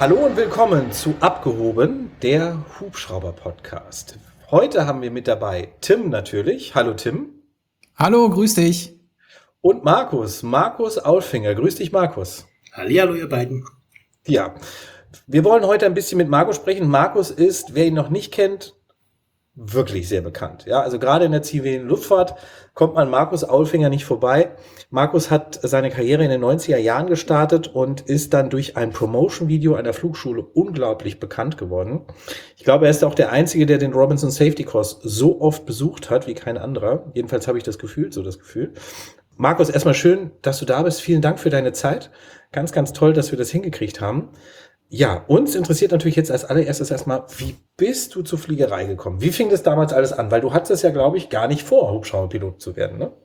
Hallo und willkommen zu Abgehoben, der Hubschrauber-Podcast. Heute haben wir mit dabei Tim natürlich. Hallo Tim. Hallo, grüß dich. Und Markus Aulfinger. Grüß dich, Markus. Hallihallo, ihr beiden. Ja, wir wollen heute ein bisschen mit Markus sprechen. Markus ist, wer ihn noch nicht kennt, wirklich sehr bekannt. Ja, also gerade in der zivilen Luftfahrt kommt man Markus Aulfinger nicht vorbei. Markus hat seine Karriere in den 90er Jahren gestartet und ist dann durch ein Promotion-Video an der Flugschule unglaublich bekannt geworden. Ich glaube, er ist auch der Einzige, der den Robinson Safety Course so oft besucht hat wie kein anderer. Jedenfalls habe ich das Gefühl. Markus, erstmal schön, dass du da bist. Vielen Dank für deine Zeit. Ganz, ganz toll, dass wir das hingekriegt haben. Ja, uns interessiert natürlich jetzt als allererstes erstmal, wie bist du zur Fliegerei gekommen? Wie fing das damals alles an? Weil du hattest es ja, glaube ich, gar nicht vor, Hubschrauberpilot zu werden, ne?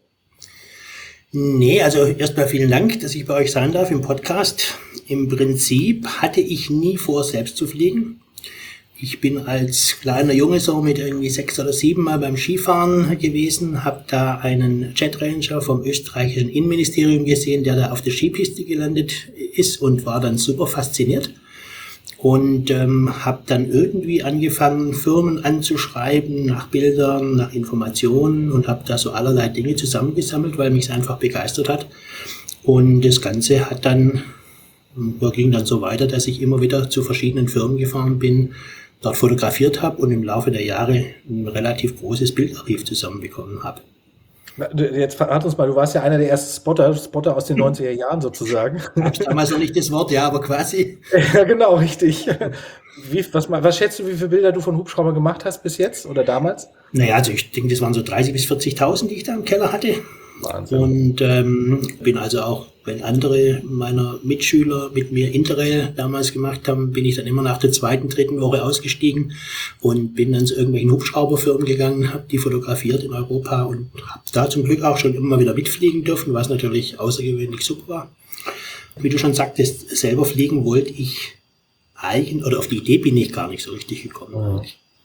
Nee, also erstmal vielen Dank, dass ich bei euch sein darf im Podcast. Im Prinzip hatte ich nie vor, selbst zu fliegen. Ich bin als kleiner Junge so mit irgendwie 6 oder 7 Mal beim Skifahren gewesen, habe da einen Jet Ranger vom österreichischen Innenministerium gesehen, der da auf der Skipiste gelandet ist und war dann super fasziniert. Und habe dann irgendwie angefangen, Firmen anzuschreiben, nach Bildern, nach Informationen und habe da so allerlei Dinge zusammengesammelt, weil mich es einfach begeistert hat. Und das Ganze ging dann so weiter, dass ich immer wieder zu verschiedenen Firmen gefahren bin, dort fotografiert habe und im Laufe der Jahre ein relativ großes Bildarchiv zusammenbekommen habe. Jetzt verrat uns mal, du warst ja einer der ersten Spotter aus den 90er Jahren sozusagen. Habe ich damals noch nicht das Wort, ja, aber quasi. Ja, genau, richtig. Was schätzt du, wie viele Bilder du von Hubschrauber gemacht hast bis jetzt oder damals? Naja, also ich denke, das waren so 30.000 bis 40.000, die ich da im Keller hatte. Wahnsinn. Und bin also auch, wenn andere meiner Mitschüler mit mir Interrail damals gemacht haben, bin ich dann immer nach der 2., 3. Woche ausgestiegen und bin dann zu irgendwelchen Hubschrauberfirmen gegangen, habe die fotografiert in Europa und habe da zum Glück auch schon immer wieder mitfliegen dürfen, was natürlich außergewöhnlich super war. Wie du schon sagtest, selber fliegen wollte ich oder auf die Idee bin ich gar nicht so richtig gekommen. Mhm.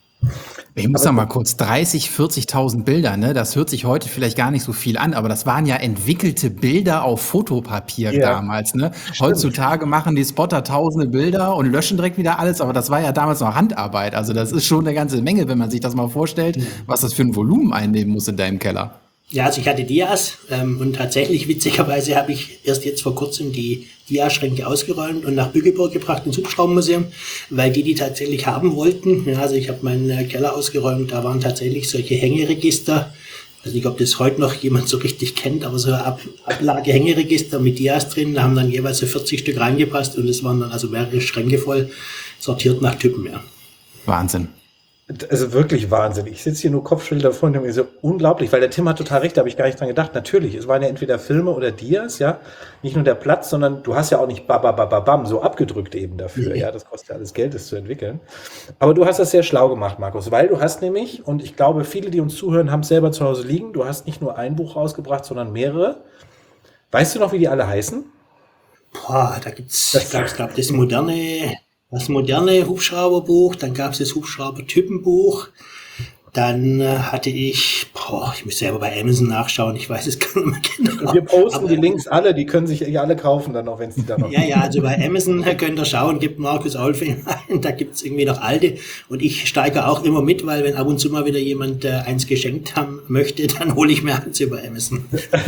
Ich muss noch mal kurz, 30.000, 40.000 Bilder, ne? Das hört sich heute vielleicht gar nicht so viel an, aber das waren ja entwickelte Bilder auf Fotopapier damals, ne? Heutzutage machen die Spotter tausende Bilder und löschen direkt wieder alles, aber das war ja damals noch Handarbeit. Also das ist schon eine ganze Menge, wenn man sich das mal vorstellt, was das für ein Volumen einnehmen muss in deinem Keller. Ja, also ich hatte Dias und tatsächlich, witzigerweise, habe ich erst jetzt vor kurzem die Diaschränke ausgeräumt und nach Bückeburg gebracht ins Hubschraubermuseum, weil die tatsächlich haben wollten. Ja, also ich habe meinen Keller ausgeräumt, da waren tatsächlich solche Hängeregister. Ich weiß nicht, ob das heute noch jemand so richtig kennt, aber so Ablage-Hängeregister mit Dias drin, da haben dann jeweils so 40 Stück reingepasst und es waren dann also mehrere Schränke voll, sortiert nach Typen, ja. Wahnsinn. Also wirklich Wahnsinn. Ich sitze hier nur Kopfschüttelnd davor und denke mir so unglaublich, weil der Tim hat total recht, da habe ich gar nicht dran gedacht. Natürlich, es waren ja entweder Filme oder Dias, ja. Nicht nur der Platz, sondern du hast ja auch nicht bam, so abgedrückt eben dafür. Ja, das kostet ja alles Geld, das zu entwickeln. Aber du hast das sehr schlau gemacht, Markus, weil du hast nämlich, und ich glaube, viele, die uns zuhören, haben es selber zu Hause liegen, du hast nicht nur ein Buch rausgebracht, sondern mehrere. Weißt du noch, wie die alle heißen? Boah, da gibt's, ich glaube, das moderne Hubschrauberbuch, dann gab es das Hubschrauber-Typenbuch, dann hatte ich muss selber bei Amazon nachschauen, ich weiß es gar nicht mehr genau. Wir posten die Links alle, die können sich alle kaufen dann noch, wenn es die dann noch Ja, also bei Amazon könnt ihr schauen, gibt Markus Aulfinger ein, da gibt's irgendwie noch alte und ich steige auch immer mit, weil wenn ab und zu mal wieder jemand eins geschenkt haben möchte, dann hole ich mir eins über Amazon.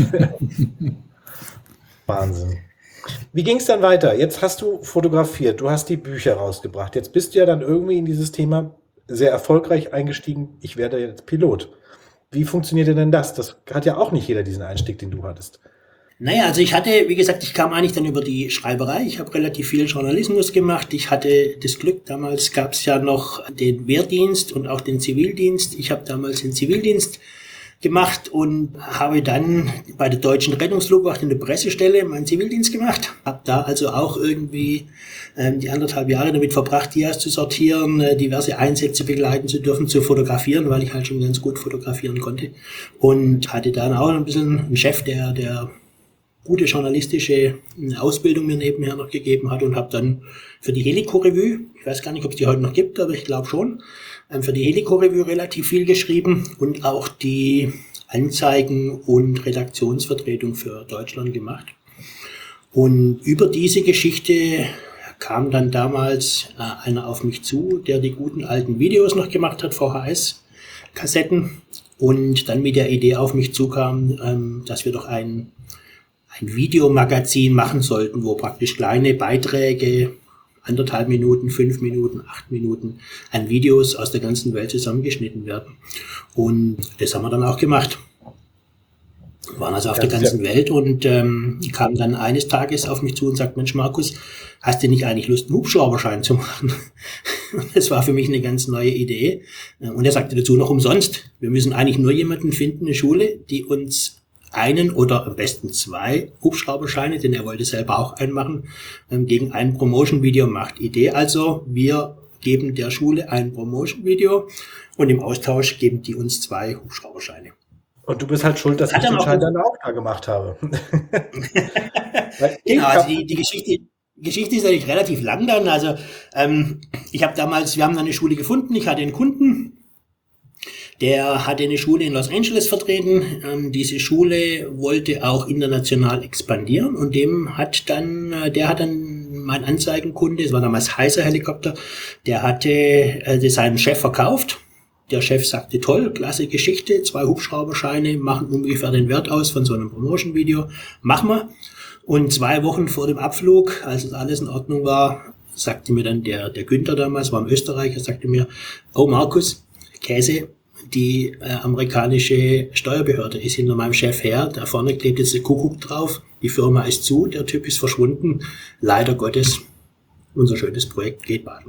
Wahnsinn. Wie ging es dann weiter? Jetzt hast du fotografiert, du hast die Bücher rausgebracht. Jetzt bist du ja dann irgendwie in dieses Thema sehr erfolgreich eingestiegen. Ich werde jetzt Pilot. Wie funktioniert denn das? Das hat ja auch nicht jeder diesen Einstieg, den du hattest. Naja, also ich kam eigentlich dann über die Schreiberei. Ich habe relativ viel Journalismus gemacht. Ich hatte das Glück, damals gab es ja noch den Wehrdienst und auch den Zivildienst. Ich habe damals den Zivildienst gemacht und habe dann bei der Deutschen Rettungsflugwacht in der Pressestelle meinen Zivildienst gemacht. Habe da also auch irgendwie die 1,5 Jahre damit verbracht, Dias zu sortieren, diverse Einsätze begleiten zu dürfen, zu fotografieren, weil ich halt schon ganz gut fotografieren konnte. Und hatte dann auch ein bisschen einen Chef, der gute journalistische Ausbildung mir nebenher noch gegeben hat und habe dann für die Helico-Revue, ich weiß gar nicht, ob es die heute noch gibt, aber ich glaube schon, für die Helico-Revue relativ viel geschrieben und auch die Anzeigen und Redaktionsvertretung für Deutschland gemacht. Und über diese Geschichte kam dann damals einer auf mich zu, der die guten alten Videos noch gemacht hat, VHS-Kassetten, und dann mit der Idee auf mich zukam, dass wir doch ein Videomagazin machen sollten, wo praktisch kleine Beiträge, 1,5 Minuten, 5 Minuten, 8 Minuten an Videos aus der ganzen Welt zusammengeschnitten werden. Und das haben wir dann auch gemacht. Wir waren also auf der ganzen Welt und kam dann eines Tages auf mich zu und sagt, Mensch Markus, hast du nicht eigentlich Lust, einen Hubschrauberschein zu machen? Das war für mich eine ganz neue Idee. Und er sagte dazu noch umsonst. Wir müssen eigentlich nur jemanden finden, eine Schule, die uns einen oder am besten 2 Hubschrauberscheine, denn er wollte selber auch einen machen, gegen ein Promotion-Video macht. Idee also, wir geben der Schule ein Promotion-Video und im Austausch geben die uns 2 Hubschrauberscheine. Und du bist halt schuld, dass ich den Schein dann auch da gemacht habe. Genau, also die Geschichte ist eigentlich relativ lang dann. Also wir haben dann eine Schule gefunden, ich hatte einen Kunden, der hatte eine Schule in Los Angeles vertreten. Diese Schule wollte auch international expandieren und der hat dann mein Anzeigenkunde, es war damals Heiser Helikopter, der hatte seinen Chef verkauft. Der Chef sagte, toll, klasse Geschichte, 2 Hubschrauberscheine machen ungefähr den Wert aus von so einem Promotion-Video, machen wir. Und 2 Wochen vor dem Abflug, als es alles in Ordnung war, sagte mir dann der Günther damals, war ein Österreicher, sagte mir, oh Markus, Käse, die amerikanische Steuerbehörde ist hinter meinem Chef her, da vorne klebt jetzt der Kuckuck drauf, die Firma ist zu, der Typ ist verschwunden, leider Gottes, unser schönes Projekt geht baden.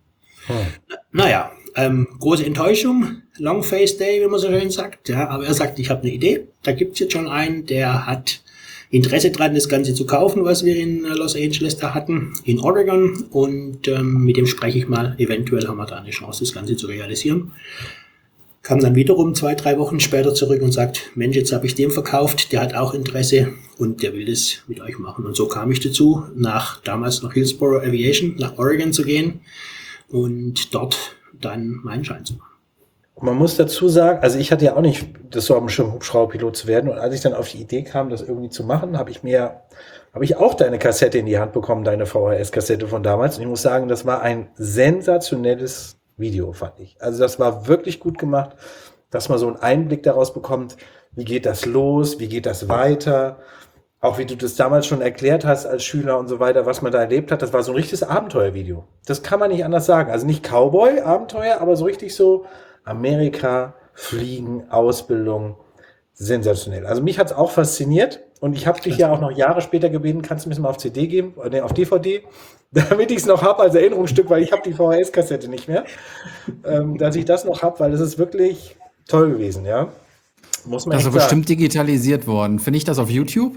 Naja, große Enttäuschung, Long Face Day, wie man so schön sagt, ja, aber er sagt, ich habe eine Idee, da gibt's jetzt schon einen, der hat Interesse dran, das Ganze zu kaufen, was wir in Los Angeles da hatten, in Oregon, und mit dem spreche ich mal, eventuell haben wir da eine Chance, das Ganze zu realisieren. Kam dann wiederum 2-3 Wochen später zurück und sagt, Mensch, jetzt habe ich dem verkauft, der hat auch Interesse und der will das mit euch machen. Und so kam ich dazu, damals nach Hillsboro Aviation, nach Oregon zu gehen und dort dann meinen Schein zu machen. Man muss dazu sagen, also ich hatte ja auch nicht das so am Schirm, Hubschrauberpilot zu werden, und als ich dann auf die Idee kam, das irgendwie zu machen, habe ich auch deine Kassette in die Hand bekommen, deine VHS-Kassette von damals, und ich muss sagen, das war ein sensationelles Video, fand ich. Also das war wirklich gut gemacht, dass man so einen Einblick daraus bekommt, wie geht das los, wie geht das weiter, auch wie du das damals schon erklärt hast als Schüler und so weiter, was man da erlebt hat. Das war so ein richtiges Abenteuervideo. Das kann man nicht anders sagen. Also nicht Cowboy-Abenteuer, aber so richtig so Amerika, Fliegen, Ausbildung, sensationell. Also mich hat es auch fasziniert, und ich habe dich ja auch noch Jahre später gebeten, kannst du mir das mal auf CD geben, auf DVD, damit ich es noch habe als Erinnerungsstück, weil ich habe die VHS-Kassette nicht mehr, dass ich das noch habe, weil es ist wirklich toll gewesen, ja. Muss man echt sagen. Das ist bestimmt digitalisiert worden. Finde ich das auf YouTube?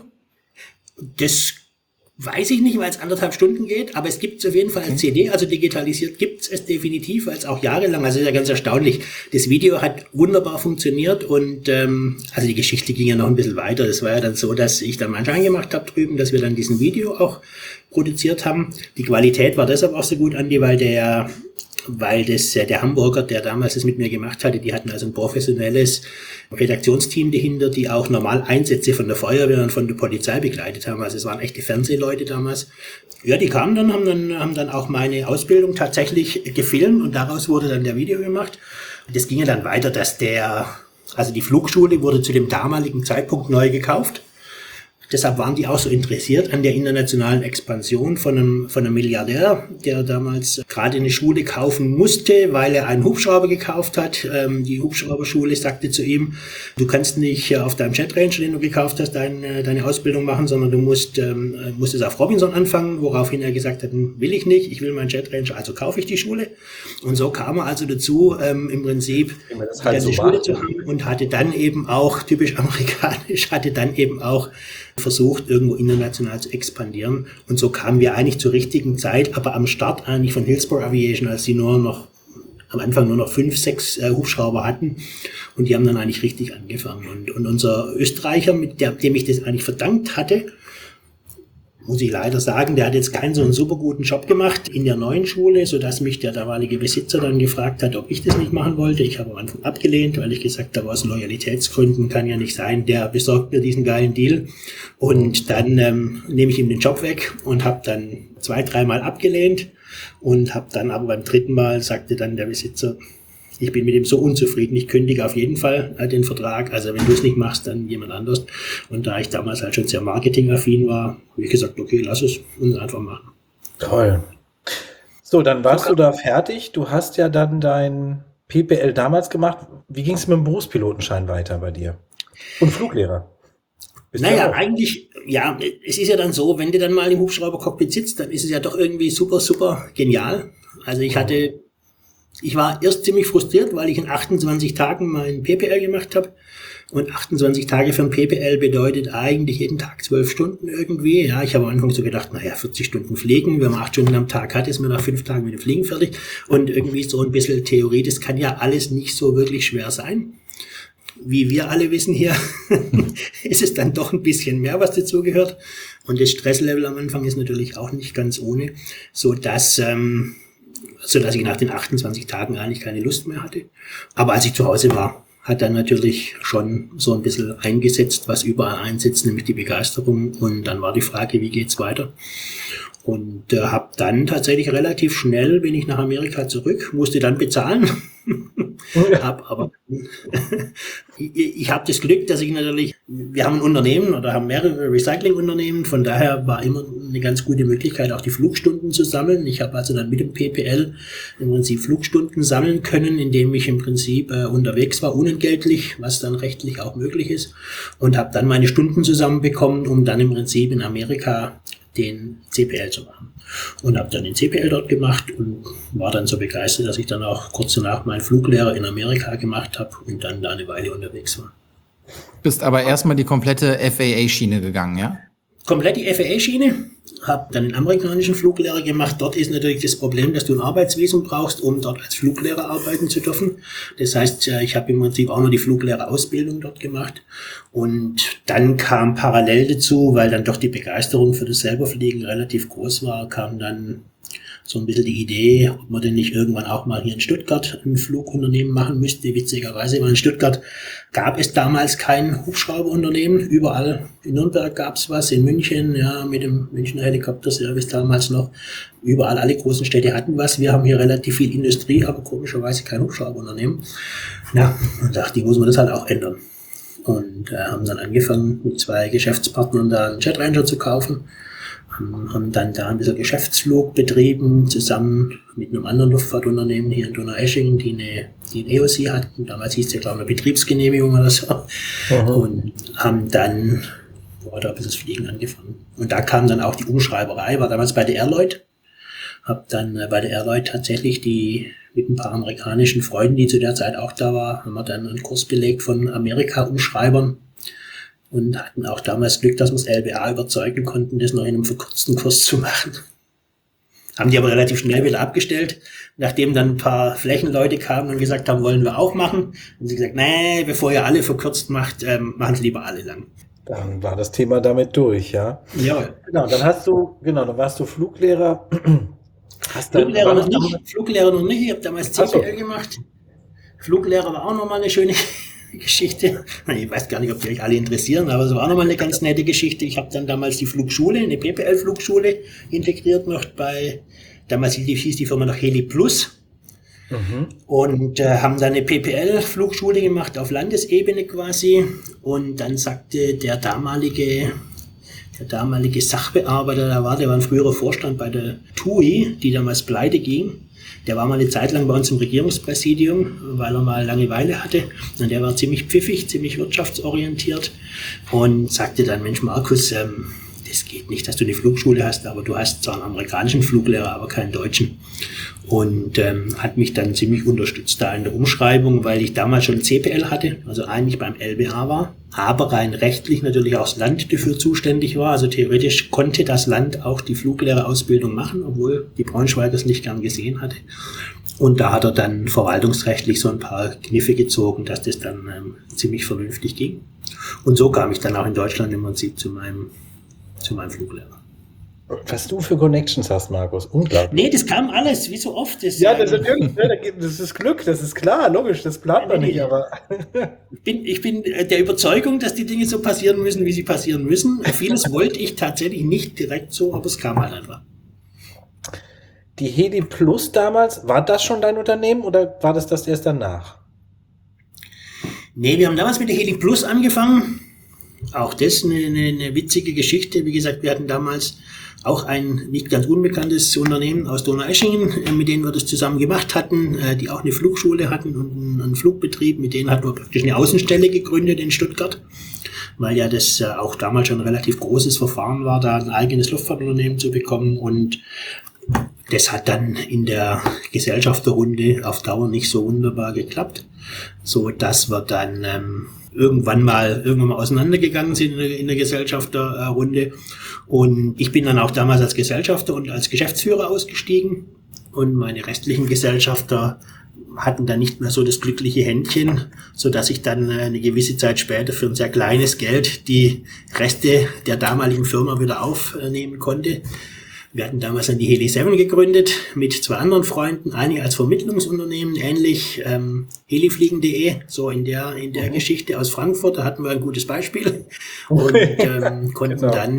Das weiß ich nicht, weil es 1,5 Stunden geht, aber es gibt es auf jeden Fall als CD, also digitalisiert gibt es definitiv, weil es auch jahrelang, also ist ja ganz erstaunlich, das Video hat wunderbar funktioniert, und also die Geschichte ging ja noch ein bisschen weiter. Das war ja dann so, dass ich dann meinen Schein gemacht habe drüben, dass wir dann diesen Video auch produziert haben. Die Qualität war deshalb auch so gut, Andi, weil der Hamburger, der damals das mit mir gemacht hatte, die hatten also ein professionelles Redaktionsteam dahinter, die auch normal Einsätze von der Feuerwehr und von der Polizei begleitet haben. Also es waren echte Fernsehleute damals. Ja, die kamen dann, haben dann auch meine Ausbildung tatsächlich gefilmt, und daraus wurde dann der Video gemacht. Das ging ja dann weiter, dass die Flugschule wurde zu dem damaligen Zeitpunkt neu gekauft. Deshalb waren die auch so interessiert an der internationalen Expansion von einem Milliardär, der damals gerade eine Schule kaufen musste, weil er einen Hubschrauber gekauft hat. Die Hubschrauberschule sagte zu ihm, du kannst nicht auf deinem Jet Ranger, den du gekauft hast, deine Ausbildung machen, sondern du musst es auf Robinson anfangen, woraufhin er gesagt hat, will ich nicht, ich will meinen Jet Ranger, also kaufe ich die Schule. Und so kam er also dazu, im Prinzip die ganze Schule zu haben, und hatte dann eben auch, typisch amerikanisch, versucht, irgendwo international zu expandieren. Und so kamen wir eigentlich zur richtigen Zeit, aber am Start eigentlich von Hillsboro Aviation, als sie am Anfang nur noch 5, 6 Hubschrauber hatten. Und die haben dann eigentlich richtig angefangen. Und unser Österreicher, dem ich das eigentlich verdankt hatte, muss ich leider sagen, der hat jetzt keinen so einen super guten Job gemacht in der neuen Schule, sodass mich der damalige Besitzer dann gefragt hat, ob ich das nicht machen wollte. Ich habe am Anfang abgelehnt, weil ich gesagt habe, aus Loyalitätsgründen kann ja nicht sein, der besorgt mir diesen geilen Deal. Und dann nehme ich ihm den Job weg und habe dann 2-3 Mal abgelehnt und habe dann aber beim 3. Mal sagte dann der Besitzer, ich bin mit ihm so unzufrieden, ich kündige auf jeden Fall den Vertrag, also wenn du es nicht machst, dann jemand anders. Und da ich damals halt schon sehr marketingaffin war, habe ich gesagt, okay, lass es uns einfach machen. Toll. So, dann warst du da fertig. Du hast ja dann dein PPL damals gemacht. Wie ging es mit dem Berufspilotenschein weiter bei dir? Und Fluglehrer? Naja, eigentlich, ja, es ist ja dann so, wenn du dann mal im Hubschraubercockpit sitzt, dann ist es ja doch irgendwie super, super genial. Also ich war erst ziemlich frustriert, weil ich in 28 Tagen meinen PPL gemacht habe. Und 28 Tage für ein PPL bedeutet eigentlich jeden Tag 12 Stunden irgendwie. Ja, ich habe am Anfang so gedacht, 40 Stunden fliegen. Wenn man 8 Stunden am Tag hat, ist man nach 5 Tagen mit dem Fliegen fertig. Und irgendwie so ein bisschen Theorie, das kann ja alles nicht so wirklich schwer sein. Wie wir alle wissen hier, ist es dann doch ein bisschen mehr, was dazugehört. Und das Stresslevel am Anfang ist natürlich auch nicht ganz ohne, sodass ich nach den 28 Tagen eigentlich keine Lust mehr hatte. Aber als ich zu Hause war, hat dann natürlich schon so ein bisschen eingesetzt, was überall einsetzt, nämlich die Begeisterung. Und dann war die Frage, wie geht's weiter? Und habe dann tatsächlich relativ schnell, bin ich nach Amerika zurück, musste dann bezahlen. Aber ich habe das Glück, dass wir haben ein Unternehmen oder haben mehrere Recyclingunternehmen, von daher war immer eine ganz gute Möglichkeit, auch die Flugstunden zu sammeln. Ich habe also dann mit dem PPL im Prinzip Flugstunden sammeln können, indem ich im Prinzip unterwegs war, unentgeltlich, was dann rechtlich auch möglich ist, und habe dann meine Stunden zusammenbekommen, um dann im Prinzip in Amerika den CPL zu machen. Und habe dann den CPL dort gemacht und war dann so begeistert, dass ich dann auch kurz danach meinen Fluglehrer in Amerika gemacht habe und dann da eine Weile unterwegs war. Bist aber erstmal die komplette FAA-Schiene gegangen, ja? Komplett die FAA-Schiene, habe dann den amerikanischen Fluglehrer gemacht. Dort ist natürlich das Problem, dass du ein Arbeitsvisum brauchst, um dort als Fluglehrer arbeiten zu dürfen. Das heißt, ich habe im Prinzip auch nur die Fluglehrerausbildung dort gemacht. Und dann kam parallel dazu, weil dann doch die Begeisterung für das Selberfliegen relativ groß war, kam dann so ein bisschen die Idee, ob man denn nicht irgendwann auch mal hier in Stuttgart ein Flugunternehmen machen müsste. Witzigerweise, weil in Stuttgart gab es damals kein Hubschrauberunternehmen. Überall in Nürnberg gab es was, in München, ja, mit dem Münchner Helikopterservice damals noch. Überall, alle großen Städte hatten was. Wir haben hier relativ viel Industrie, aber komischerweise kein Hubschrauberunternehmen. Ja, und dachte ich, muss man das halt auch ändern. Und haben dann angefangen, mit 2 Geschäftspartnern da einen Jet Ranger zu kaufen. Haben dann da ein bisschen Geschäftsflug betrieben, zusammen mit einem anderen Luftfahrtunternehmen hier in Donaueschingen, die ein EOC hatten. Damals hieß es ja, glaube ich, eine Betriebsgenehmigung oder so. Und haben dann da ein bisschen das Fliegen angefangen. Und da kam dann auch die Umschreiberei, war damals bei der Airloid. Hab dann bei der Airloid tatsächlich mit ein paar amerikanischen Freunden, die zu der Zeit auch da waren, haben wir dann einen Kurs belegt von Amerika-Umschreibern. Und hatten auch damals Glück, dass wir das LBA überzeugen konnten, das noch in einem verkürzten Kurs zu machen. Haben die aber relativ schnell wieder abgestellt, nachdem dann ein paar Flächenleute kamen und gesagt haben, wollen wir auch machen. Und sie gesagt, nee, bevor ihr alle verkürzt macht, machen es lieber alle lang. Dann war das Thema damit durch, ja? Ja. Genau, dann warst du Fluglehrer. Fluglehrer noch nicht, ich habe damals CPL gemacht. Fluglehrer war auch nochmal eine schöne Geschichte. Ich weiß gar nicht, ob die euch alle interessieren, aber es war nochmal eine ganz nette Geschichte. Ich habe dann damals die Flugschule, eine PPL-Flugschule integriert noch damals hieß die Firma noch Heli Plus. Und haben dann eine PPL-Flugschule gemacht auf Landesebene quasi. Und dann sagte der damalige Sachbearbeiter, der war ein früherer Vorstand bei der TUI, die damals pleite ging. Der war mal eine Zeit lang bei uns im Regierungspräsidium, weil er mal Langeweile hatte. Und der war ziemlich pfiffig, ziemlich wirtschaftsorientiert und sagte dann, Mensch Markus, das geht nicht, dass du eine Flugschule hast, aber du hast zwar einen amerikanischen Fluglehrer, aber keinen deutschen. Und hat mich dann ziemlich unterstützt da in der Umschreibung, weil ich damals schon CPL hatte, also eigentlich beim LBA war, aber rein rechtlich natürlich auch das Land dafür zuständig war. Also theoretisch konnte das Land auch die Fluglehrerausbildung machen, obwohl die Braunschweiger es nicht gern gesehen hatte. Und da hat er dann verwaltungsrechtlich so ein paar Kniffe gezogen, dass das dann ziemlich vernünftig ging. Und so kam ich dann auch in Deutschland im Prinzip zu meinem Fluglehrer. Was du für Connections hast, Markus, unglaublich. Nee, das kam alles, wie so oft. Ja, das ist natürlich, das ist Glück, das ist klar, logisch, das plant man nicht, aber Ich bin der Überzeugung, dass die Dinge so passieren müssen, wie sie passieren müssen. Vieles wollte ich tatsächlich nicht direkt so, aber es kam halt einfach. die Heli Plus damals, war das schon dein Unternehmen oder war das erst danach? Nee, wir haben damals mit der Heli Plus angefangen. Auch das eine witzige Geschichte. Wie gesagt, wir hatten damals auch ein nicht ganz unbekanntes Unternehmen aus Donaueschingen, mit denen wir das zusammen gemacht hatten, die auch eine Flugschule hatten und einen Flugbetrieb. Mit denen hatten wir praktisch eine Außenstelle gegründet in Stuttgart, weil ja das auch damals schon ein relativ großes Verfahren war, da ein eigenes Luftfahrtunternehmen zu bekommen. Und das hat dann in der Gesellschafterrunde auf Dauer nicht so wunderbar geklappt, so dass wir dann irgendwann mal auseinandergegangen sind in der Gesellschafterrunde. Und ich bin dann auch damals als Gesellschafter und als Geschäftsführer ausgestiegen. Und meine restlichen Gesellschafter hatten dann nicht mehr so das glückliche Händchen, so dass ich dann eine gewisse Zeit später für ein sehr kleines Geld die Reste der damaligen Firma wieder aufnehmen konnte. Wir hatten damals dann die Heli 7 gegründet mit 2 anderen Freunden, eine als Vermittlungsunternehmen, ähnlich helifliegen.de, so in der Geschichte aus Frankfurt, da hatten wir ein gutes Beispiel und konnten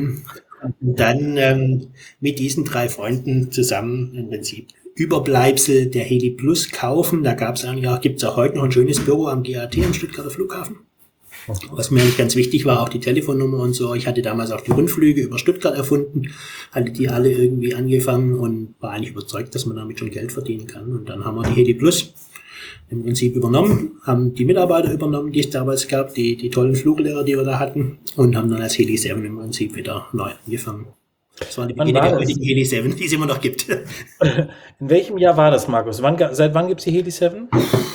dann mit diesen 3 Freunden zusammen im Prinzip Überbleibsel der Heli Plus kaufen. Da gibt's auch heute noch ein schönes Büro am GAT am Stuttgarter Flughafen. Was mir eigentlich ganz wichtig war, auch die Telefonnummer und so. Ich hatte damals auch die Rundflüge über Stuttgart erfunden, hatte die alle irgendwie angefangen und war eigentlich überzeugt, dass man damit schon Geld verdienen kann. Und dann haben wir die Heli Plus im Prinzip übernommen, haben die Mitarbeiter übernommen, die es damals gab, die tollen Fluglehrer, die wir da hatten, und haben dann als Heli 7 im Prinzip wieder neu angefangen. Das war die Beginne der heutigen Heli 7, die es immer noch gibt. In welchem Jahr war das, Markus? Seit wann gibt es die Heli 7?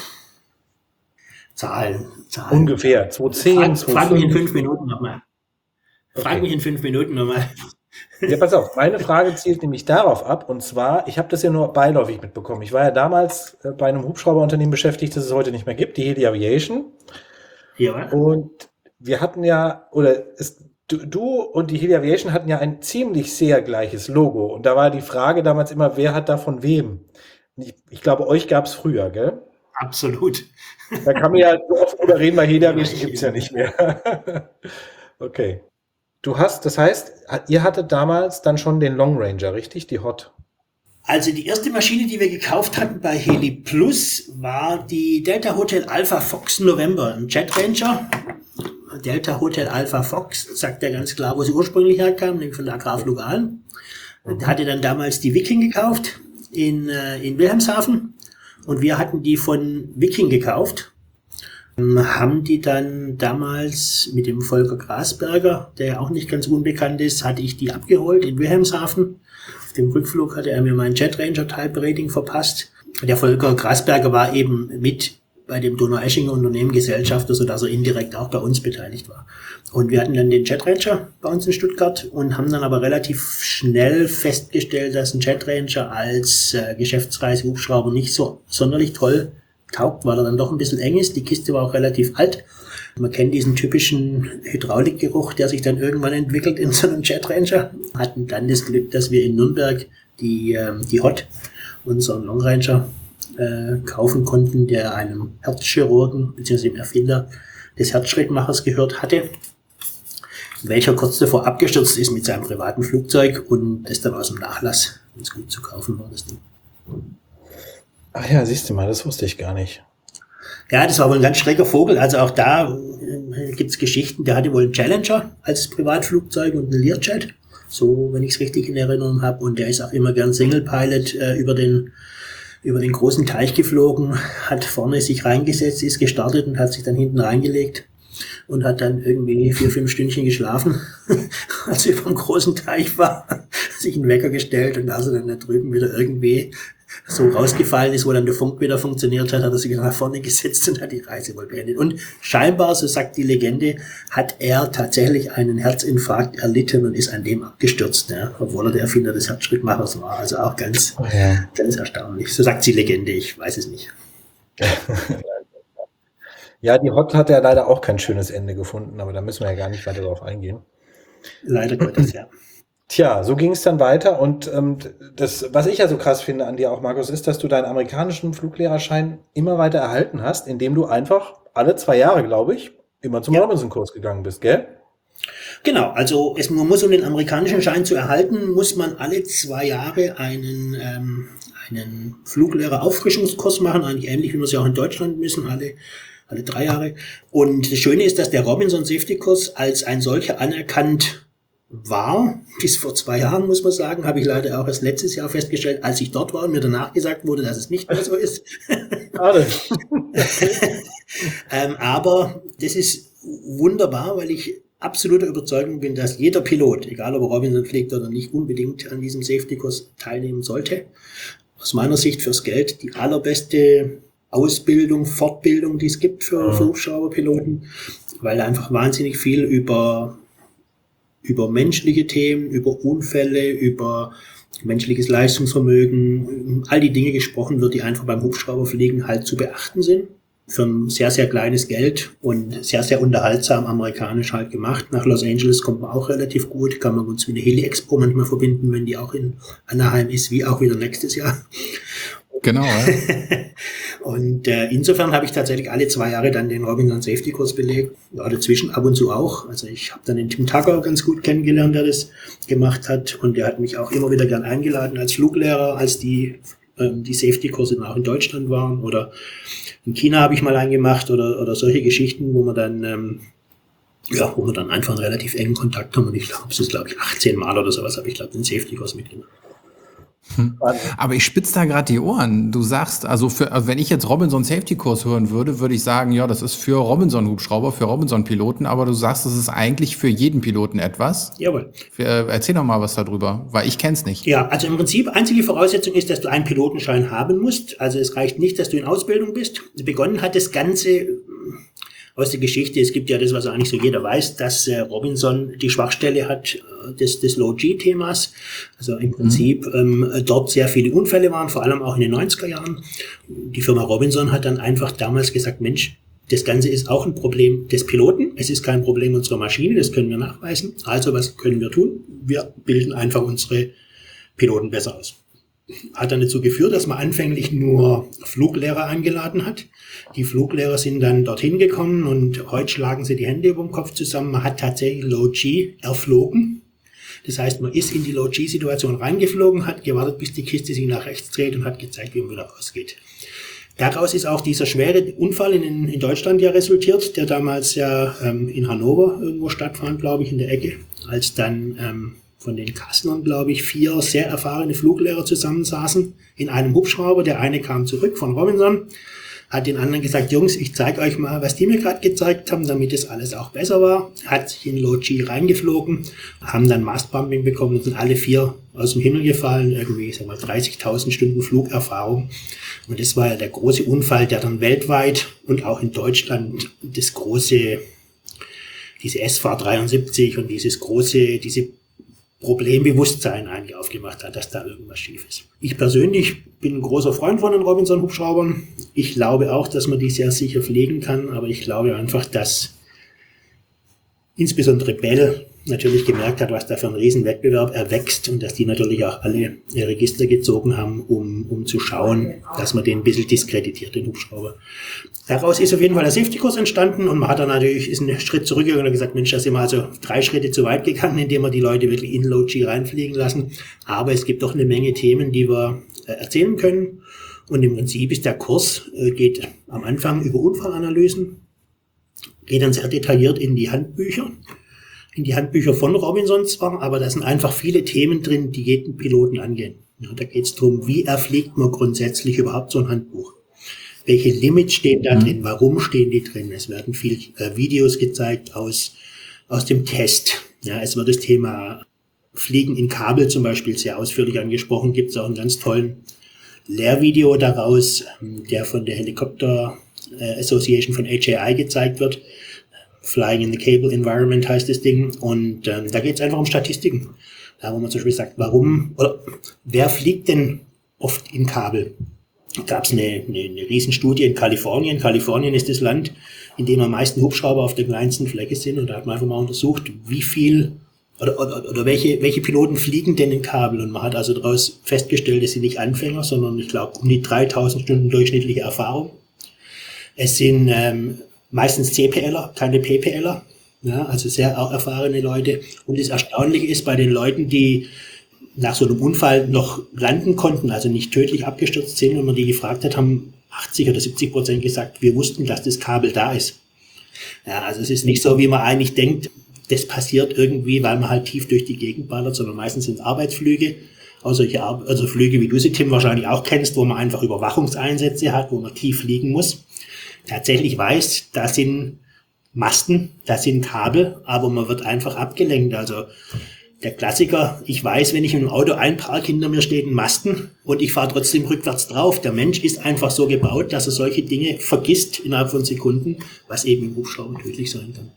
Zahlen. Ungefähr. 2010, 2005. Frag mich in 5 Minuten nochmal. Frag mich in 5 Minuten nochmal. Ja, pass auf. Meine Frage zielt nämlich darauf ab. Und zwar, ich habe das ja nur beiläufig mitbekommen. Ich war ja damals bei einem Hubschrauberunternehmen beschäftigt, das es heute nicht mehr gibt, die Heli Aviation. Ja. Und wir hatten ja, du und die Heli Aviation hatten ja ein ziemlich sehr gleiches Logo. Und da war die Frage damals immer, wer hat da von wem? Ich glaube, euch gab es früher, gell? Absolut. Da kann man ja so oft drüber reden, weil Heli Aviation gibt es ja nicht mehr. Okay. Das heißt, ihr hattet damals dann schon den Long Ranger, richtig? Die Hot. Also die erste Maschine, die wir gekauft hatten bei Heli Plus, war die Delta Hotel Alpha Fox November, ein Jet Ranger. Delta Hotel Alpha Fox, sagt ja ganz klar, wo sie ursprünglich herkam, nämlich von der Agrarflug Aalen. Hatte dann damals die Viking gekauft in Wilhelmshaven. Und wir hatten die von Viking gekauft, haben die dann damals mit dem Volker Grasberger, der ja auch nicht ganz unbekannt ist, hatte ich die abgeholt in Wilhelmshaven. Auf dem Rückflug hatte er mir mein Jet Ranger Type Rating verpasst. Der Volker Grasberger war eben mit bei dem Donaueschinger Unternehmen Gesellschafter, sodass er indirekt auch bei uns beteiligt war. Und wir hatten dann den Jet Ranger bei uns in Stuttgart und haben dann aber relativ schnell festgestellt, dass ein Jet Ranger als Geschäftsreisehubschrauber nicht so sonderlich toll taugt, weil er dann doch ein bisschen eng ist. Die Kiste war auch relativ alt. Man kennt diesen typischen Hydraulikgeruch, der sich dann irgendwann entwickelt in so einem Jet Ranger. Hatten dann das Glück, dass wir in Nürnberg die Hot, unseren Long Ranger, kaufen konnten, der einem Herzchirurgen bzw. dem Erfinder des Herzschrittmachers gehört hatte, welcher kurz davor abgestürzt ist mit seinem privaten Flugzeug und das dann aus dem Nachlass ganz gut zu kaufen war, das Ding. Ach ja, siehst du mal, das wusste ich gar nicht. Ja, das war wohl ein ganz schräger Vogel, also auch da gibt's Geschichten, der hatte wohl einen Challenger als Privatflugzeug und einen Learjet, so wenn ich es richtig in Erinnerung habe, und der ist auch immer gern Single Pilot über den großen Teich geflogen, hat vorne sich reingesetzt, ist gestartet und hat sich dann hinten reingelegt und hat dann irgendwie 4-5 Stündchen geschlafen, als er über dem großen Teich war, sich einen Wecker gestellt, und als er dann da drüben wieder irgendwie so rausgefallen ist, wo dann der Funk wieder funktioniert hat, hat er sich nach vorne gesetzt und hat die Reise wohl beendet. Und scheinbar, so sagt die Legende, hat er tatsächlich einen Herzinfarkt erlitten und ist an dem abgestürzt, ja, obwohl er der Erfinder des Herzschrittmachers war. Also auch ganz erstaunlich. So sagt die Legende, ich weiß es nicht. Ja, die Hot hat ja leider auch kein schönes Ende gefunden, aber da müssen wir ja gar nicht weiter drauf eingehen. Leider Gottes, ja. Tja, so ging es dann weiter und das, was ich ja so krass finde an dir auch, Markus, ist, dass du deinen amerikanischen Fluglehrerschein immer weiter erhalten hast, indem du einfach alle 2 Jahre, glaube ich, immer zum Robinson-Kurs gegangen bist, gell? Genau, also man muss, um den amerikanischen Schein zu erhalten, muss man alle 2 Jahre einen Fluglehrerauffrischungskurs machen, eigentlich ähnlich wie wir es ja auch in Deutschland müssen, alle 3 Jahre. Und das Schöne ist, dass der Robinson Safety Kurs als ein solcher anerkannt war. Bis vor 2 Jahren, muss man sagen, habe ich leider auch erst letztes Jahr festgestellt, als ich dort war und mir danach gesagt wurde, dass es nicht mehr so ist. Schade. Aber das ist wunderbar, weil ich absoluter Überzeugung bin, dass jeder Pilot, egal ob er Robinson fliegt oder nicht, unbedingt an diesem Safety-Kurs teilnehmen sollte. Aus meiner Sicht fürs Geld die allerbeste Ausbildung, Fortbildung, die es gibt für Hubschrauberpiloten, weil einfach wahnsinnig viel über menschliche Themen, über Unfälle, über menschliches Leistungsvermögen, all die Dinge gesprochen wird, die einfach beim Hubschrauberfliegen halt zu beachten sind. Für ein sehr, sehr kleines Geld und sehr, sehr unterhaltsam amerikanisch halt gemacht. Nach Los Angeles kommt man auch relativ gut, kann man uns mit der Heli-Expo manchmal verbinden, wenn die auch in Anaheim ist, wie auch wieder nächstes Jahr. Genau, ja. Und insofern habe ich tatsächlich alle 2 Jahre dann den Robinson Safety Kurs belegt. Ja, dazwischen ab und zu auch. Also ich habe dann den Tim Tucker ganz gut kennengelernt, der das gemacht hat. Und der hat mich auch immer wieder gern eingeladen als Fluglehrer, als die Safety-Kurse dann auch in Deutschland waren. Oder in China habe ich mal einen gemacht oder solche Geschichten, wo wir dann einfach einen relativ engen Kontakt haben. Und ich glaube, es ist, 18 Mal oder sowas, habe ich, den Safety-Kurs mitgemacht. Aber ich spitze da gerade die Ohren. Du sagst, also wenn ich jetzt Robinson Safety Kurs hören würde, würde ich sagen, ja, das ist für Robinson Hubschrauber, für Robinson Piloten, aber du sagst, das ist eigentlich für jeden Piloten etwas. Jawohl. Erzähl doch mal was darüber, weil ich kenn's nicht. Ja, also im Prinzip, einzige Voraussetzung ist, dass du einen Pilotenschein haben musst. Also es reicht nicht, dass du in Ausbildung bist. Begonnen hat das Ganze aus der Geschichte. Es gibt ja das, was eigentlich so jeder weiß, dass Robinson die Schwachstelle hat des Low-G-Themas. Also im Prinzip dort sehr viele Unfälle waren, vor allem auch in den 90er Jahren. Die Firma Robinson hat dann einfach damals gesagt, Mensch, das Ganze ist auch ein Problem des Piloten. Es ist kein Problem unserer Maschine, das können wir nachweisen. Also was können wir tun? Wir bilden einfach unsere Piloten besser aus. Hat dann dazu geführt, dass man anfänglich nur Fluglehrer eingeladen hat. Die Fluglehrer sind dann dorthin gekommen und heute schlagen sie die Hände über den Kopf zusammen. Man hat tatsächlich Low-G erflogen. Das heißt, man ist in die Low-G-Situation reingeflogen, hat gewartet, bis die Kiste sich nach rechts dreht und hat gezeigt, wie man wieder rausgeht. Daraus ist auch dieser schwere Unfall in Deutschland ja resultiert, der damals ja in Hannover irgendwo stattfand, glaube ich, in der Ecke, als dann von den Kasslern, glaube ich, 4 sehr erfahrene Fluglehrer zusammensaßen in einem Hubschrauber. Der eine kam zurück von Robinson, hat den anderen gesagt, Jungs, ich zeige euch mal, was die mir gerade gezeigt haben, damit es alles auch besser war. Hat sich in Low-G reingeflogen, haben dann Mastbumping bekommen und sind alle 4 aus dem Himmel gefallen. Irgendwie, ich sag mal, 30.000 Stunden Flugerfahrung. Und das war ja der große Unfall, der dann weltweit und auch in Deutschland diese SFAR 73 und diese Problembewusstsein eigentlich aufgemacht hat, dass da irgendwas schief ist. Ich persönlich bin ein großer Freund von den Robinson-Hubschraubern. Ich glaube auch, dass man die sehr sicher fliegen kann, aber ich glaube einfach, dass insbesondere Bell natürlich gemerkt hat, was da für ein Riesenwettbewerb erwächst und dass die natürlich auch alle ihr Register gezogen haben, um zu schauen, dass man den ein bisschen diskreditiert, den Hubschrauber. Daraus ist auf jeden Fall der Safety-Kurs entstanden und man hat dann natürlich, ist einen Schritt zurückgegangen und gesagt, Mensch, da sind wir also 3 Schritte zu weit gegangen, indem wir die Leute wirklich in Low-G reinfliegen lassen. Aber es gibt doch eine Menge Themen, die wir erzählen können. Und im Prinzip ist der Kurs, geht am Anfang über Unfallanalysen, geht dann sehr detailliert in die Handbücher von Robinson zwar, aber da sind einfach viele Themen drin, die jeden Piloten angehen. Ja, da geht es darum, wie erfliegt man grundsätzlich überhaupt so ein Handbuch? Welche Limits stehen da drin? Warum stehen die drin? Es werden viel Videos gezeigt aus dem Test. Ja, es wird das Thema Fliegen in Kabel zum Beispiel sehr ausführlich angesprochen. Gibt es auch einen ganz tollen Lehrvideo daraus, der von der Helicopter Association von HAI gezeigt wird. Flying in the Cable Environment heißt das Ding. Und da geht es einfach um Statistiken. Da wo man zum Beispiel sagt, wer fliegt denn oft in Kabel? Gab es eine Riesenstudie in Kalifornien. Kalifornien ist das Land, in dem am meisten Hubschrauber auf der kleinsten Fläche sind. Und da hat man einfach mal untersucht, wie viel oder welche Piloten fliegen denn in Kabel? Und man hat also daraus festgestellt, es sind nicht Anfänger, sondern ich glaube um die 3000 Stunden durchschnittliche Erfahrung. Es sind meistens CPLer, keine PPLer, ja, also sehr erfahrene Leute. Und das Erstaunliche ist, bei den Leuten, die nach so einem Unfall noch landen konnten, also nicht tödlich abgestürzt sind, und man die gefragt hat, haben 80 oder 70% gesagt, wir wussten, dass das Kabel da ist. Ja, also es ist nicht so, wie man eigentlich denkt, das passiert irgendwie, weil man halt tief durch die Gegend ballert, sondern meistens sind es Arbeitsflüge, also Flüge, wie du sie, Tim, wahrscheinlich auch kennst, wo man einfach Überwachungseinsätze hat, wo man tief liegen muss. Tatsächlich weiß, da sind Masten, da sind Kabel, aber man wird einfach abgelenkt. Also der Klassiker, ich weiß, wenn ich im Auto einparke, hinter mir steht ein Masten und ich fahre trotzdem rückwärts drauf. Der Mensch ist einfach so gebaut, dass er solche Dinge vergisst innerhalb von Sekunden, was eben im Hubschrauber tödlich sein kann.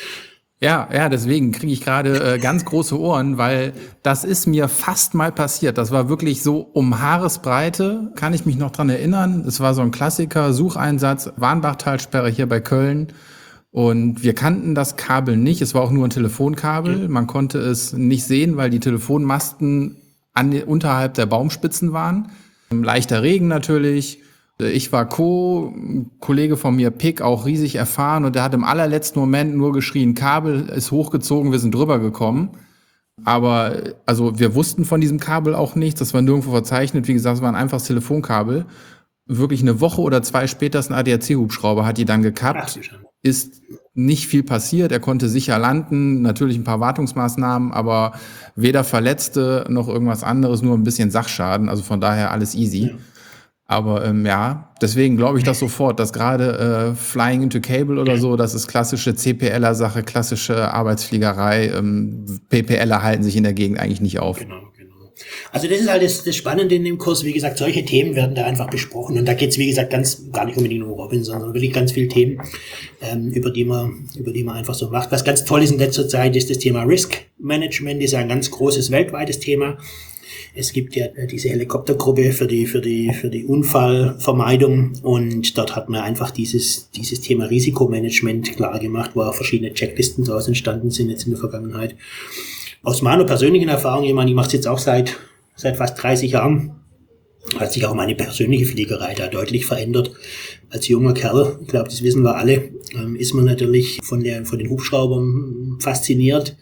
Ja, deswegen kriege ich gerade ganz große Ohren, weil das ist mir fast mal passiert. Das war wirklich so um Haaresbreite, kann ich mich noch dran erinnern. Es war so ein Klassiker, Sucheinsatz, Warnbachtalsperre hier bei Köln. Und wir kannten das Kabel nicht. Es war auch nur ein Telefonkabel. Man konnte es nicht sehen, weil die Telefonmasten unterhalb der Baumspitzen waren. Leichter Regen natürlich. Ich war Kollege von mir, Pick, auch riesig erfahren, und der hat im allerletzten Moment nur geschrien, Kabel ist hochgezogen, wir sind drüber gekommen. Aber also wir wussten von diesem Kabel auch nichts, das war nirgendwo verzeichnet. Wie gesagt, es war ein einfaches Telefonkabel. Wirklich eine Woche oder zwei später ist ein ADAC-Hubschrauber, hat die dann gekappt. Ist nicht viel passiert, er konnte sicher landen, natürlich ein paar Wartungsmaßnahmen, aber weder Verletzte noch irgendwas anderes, nur ein bisschen Sachschaden, also von daher alles easy. Ja. Aber deswegen glaube ich das sofort, dass gerade Flying into Cable oder so, das ist klassische CPLer-Sache, klassische Arbeitsfliegerei. PPLer halten sich in der Gegend eigentlich nicht auf. Genau. Also das ist halt das Spannende in dem Kurs. Wie gesagt, solche Themen werden da einfach besprochen. Und da geht es, wie gesagt, gar nicht unbedingt um Robinson, sondern wirklich ganz viele Themen, über die man einfach so macht. Was ganz toll ist in letzter Zeit, ist das Thema Risk Management. Das ist ein ganz großes weltweites Thema. Es gibt ja diese Helikoptergruppe für die Unfallvermeidung, und dort hat man einfach dieses Thema Risikomanagement klar gemacht, wo auch verschiedene Checklisten daraus entstanden sind jetzt in der Vergangenheit. Aus meiner persönlichen Erfahrung, ich mache es jetzt auch seit fast 30 Jahren, hat sich auch meine persönliche Fliegerei da deutlich verändert. Als junger Kerl, ich glaube, das wissen wir alle, ist man natürlich von den Hubschraubern fasziniert,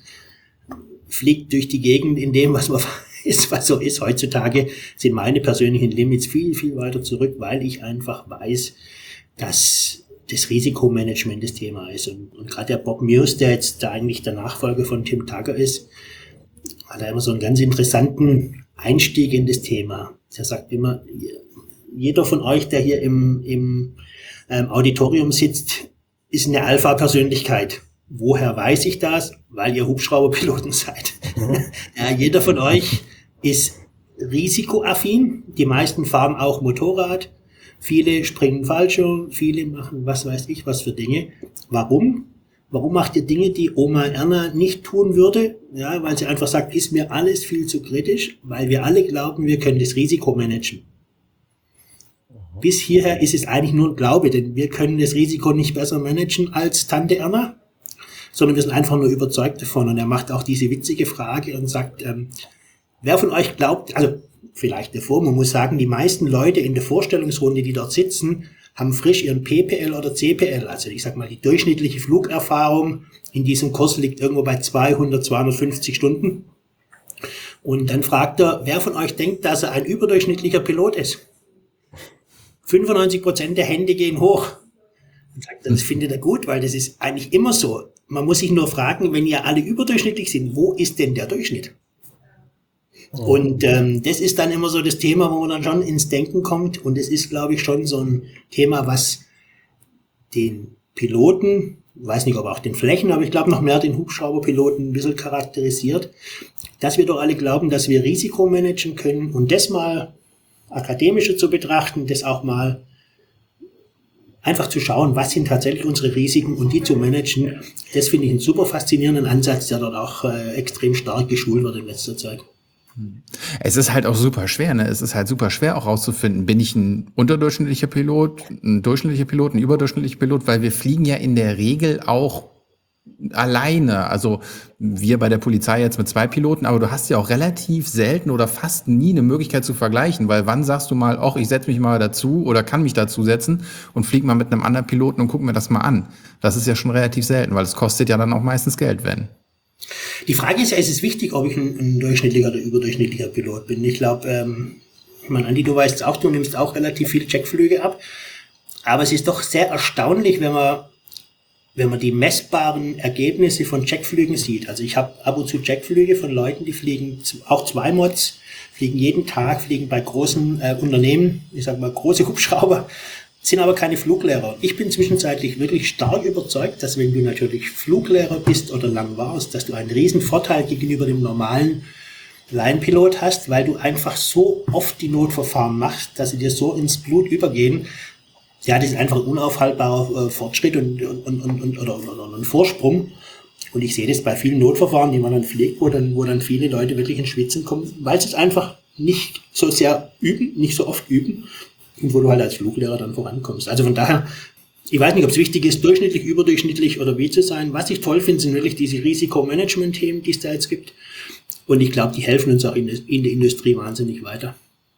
fliegt durch die Gegend in dem, was so ist. Heutzutage sind meine persönlichen Limits viel, viel weiter zurück, weil ich einfach weiß, dass das Risikomanagement das Thema ist. Und gerade der Bob Muse, der jetzt da eigentlich der Nachfolger von Tim Tucker ist, hat da immer so einen ganz interessanten Einstieg in das Thema. Er sagt immer, jeder von euch, der hier im Auditorium sitzt, ist eine Alpha-Persönlichkeit. Woher weiß ich das? Weil ihr Hubschrauberpiloten seid. Jeder von euch ist risikoaffin. Die meisten fahren auch Motorrad. Viele springen Fallschirm. Viele machen was weiß ich was für Dinge. Warum? Warum macht ihr Dinge, die Oma Erna nicht tun würde? Ja, weil sie einfach sagt, ist mir alles viel zu kritisch, weil wir alle glauben, wir können das Risiko managen. Bis hierher ist es eigentlich nur ein Glaube, denn wir können das Risiko nicht besser managen als Tante Erna, sondern wir sind einfach nur überzeugt davon. Und er macht auch diese witzige Frage und sagt, wer von euch glaubt, also vielleicht davor, man muss sagen, die meisten Leute in der Vorstellungsrunde, die dort sitzen, haben frisch ihren PPL oder CPL, also ich sag mal, die durchschnittliche Flugerfahrung in diesem Kurs liegt irgendwo bei 200, 250 Stunden. Und dann fragt er, wer von euch denkt, dass er ein überdurchschnittlicher Pilot ist? 95% der Hände gehen hoch. Und sagt er, das findet er gut, weil das ist eigentlich immer so. Man muss sich nur fragen, wenn ihr alle überdurchschnittlich sind, wo ist denn der Durchschnitt? Und das ist dann immer so das Thema, wo man dann schon ins Denken kommt. Und es ist, glaube ich, schon so ein Thema, was den Piloten, ich weiß nicht, ob auch den Flächen, aber ich glaube noch mehr den Hubschrauberpiloten ein bisschen charakterisiert, dass wir doch alle glauben, dass wir Risiko managen können, und das mal akademischer zu betrachten, das auch mal einfach zu schauen, was sind tatsächlich unsere Risiken und die zu managen. Das finde ich einen super faszinierenden Ansatz, der dort auch extrem stark geschult wird in letzter Zeit. Es ist halt auch super schwer, ne? Es ist halt super schwer auch rauszufinden, bin ich ein unterdurchschnittlicher Pilot, ein durchschnittlicher Pilot, ein überdurchschnittlicher Pilot, weil wir fliegen ja in der Regel auch alleine? Also wir bei der Polizei jetzt mit 2 Piloten, aber du hast ja auch relativ selten oder fast nie eine Möglichkeit zu vergleichen, weil wann sagst du mal, ich setze mich mal dazu oder kann mich dazu setzen und fliege mal mit einem anderen Piloten und guck mir das mal an. Das ist ja schon relativ selten, weil es kostet ja dann auch meistens Geld, wenn. Die Frage ist ja, ist es wichtig, ob ich ein durchschnittlicher oder überdurchschnittlicher Pilot bin? Ich glaube, ich meine, Andi, du weißt es auch, du nimmst auch relativ viele Checkflüge ab. Aber es ist doch sehr erstaunlich, wenn man die messbaren Ergebnisse von Checkflügen sieht. Also ich habe ab und zu Checkflüge von Leuten, die fliegen auch 2 Mods, fliegen jeden Tag, fliegen bei großen Unternehmen, ich sag mal große Hubschrauber, sind aber keine Fluglehrer. Ich bin zwischenzeitlich wirklich stark überzeugt, dass wenn du natürlich Fluglehrer bist oder lang warst, dass du einen riesen Vorteil gegenüber dem normalen Laienpilot hast, weil du einfach so oft die Notverfahren machst, dass sie dir so ins Blut übergehen. Ja, das ist einfach ein unaufhaltbarer Fortschritt und ein Vorsprung. Und ich sehe das bei vielen Notverfahren, die man dann pflegt, wo dann viele Leute wirklich ins Schwitzen kommen, weil sie es einfach nicht so sehr üben, nicht so oft üben und wo du halt als Fluglehrer dann vorankommst. Also von daher, ich weiß nicht, ob es wichtig ist, durchschnittlich, überdurchschnittlich oder wie zu sein. Was ich toll finde, sind wirklich diese Risikomanagement-Themen, die es da jetzt gibt. Und ich glaube, die helfen uns auch in der Industrie wahnsinnig weiter.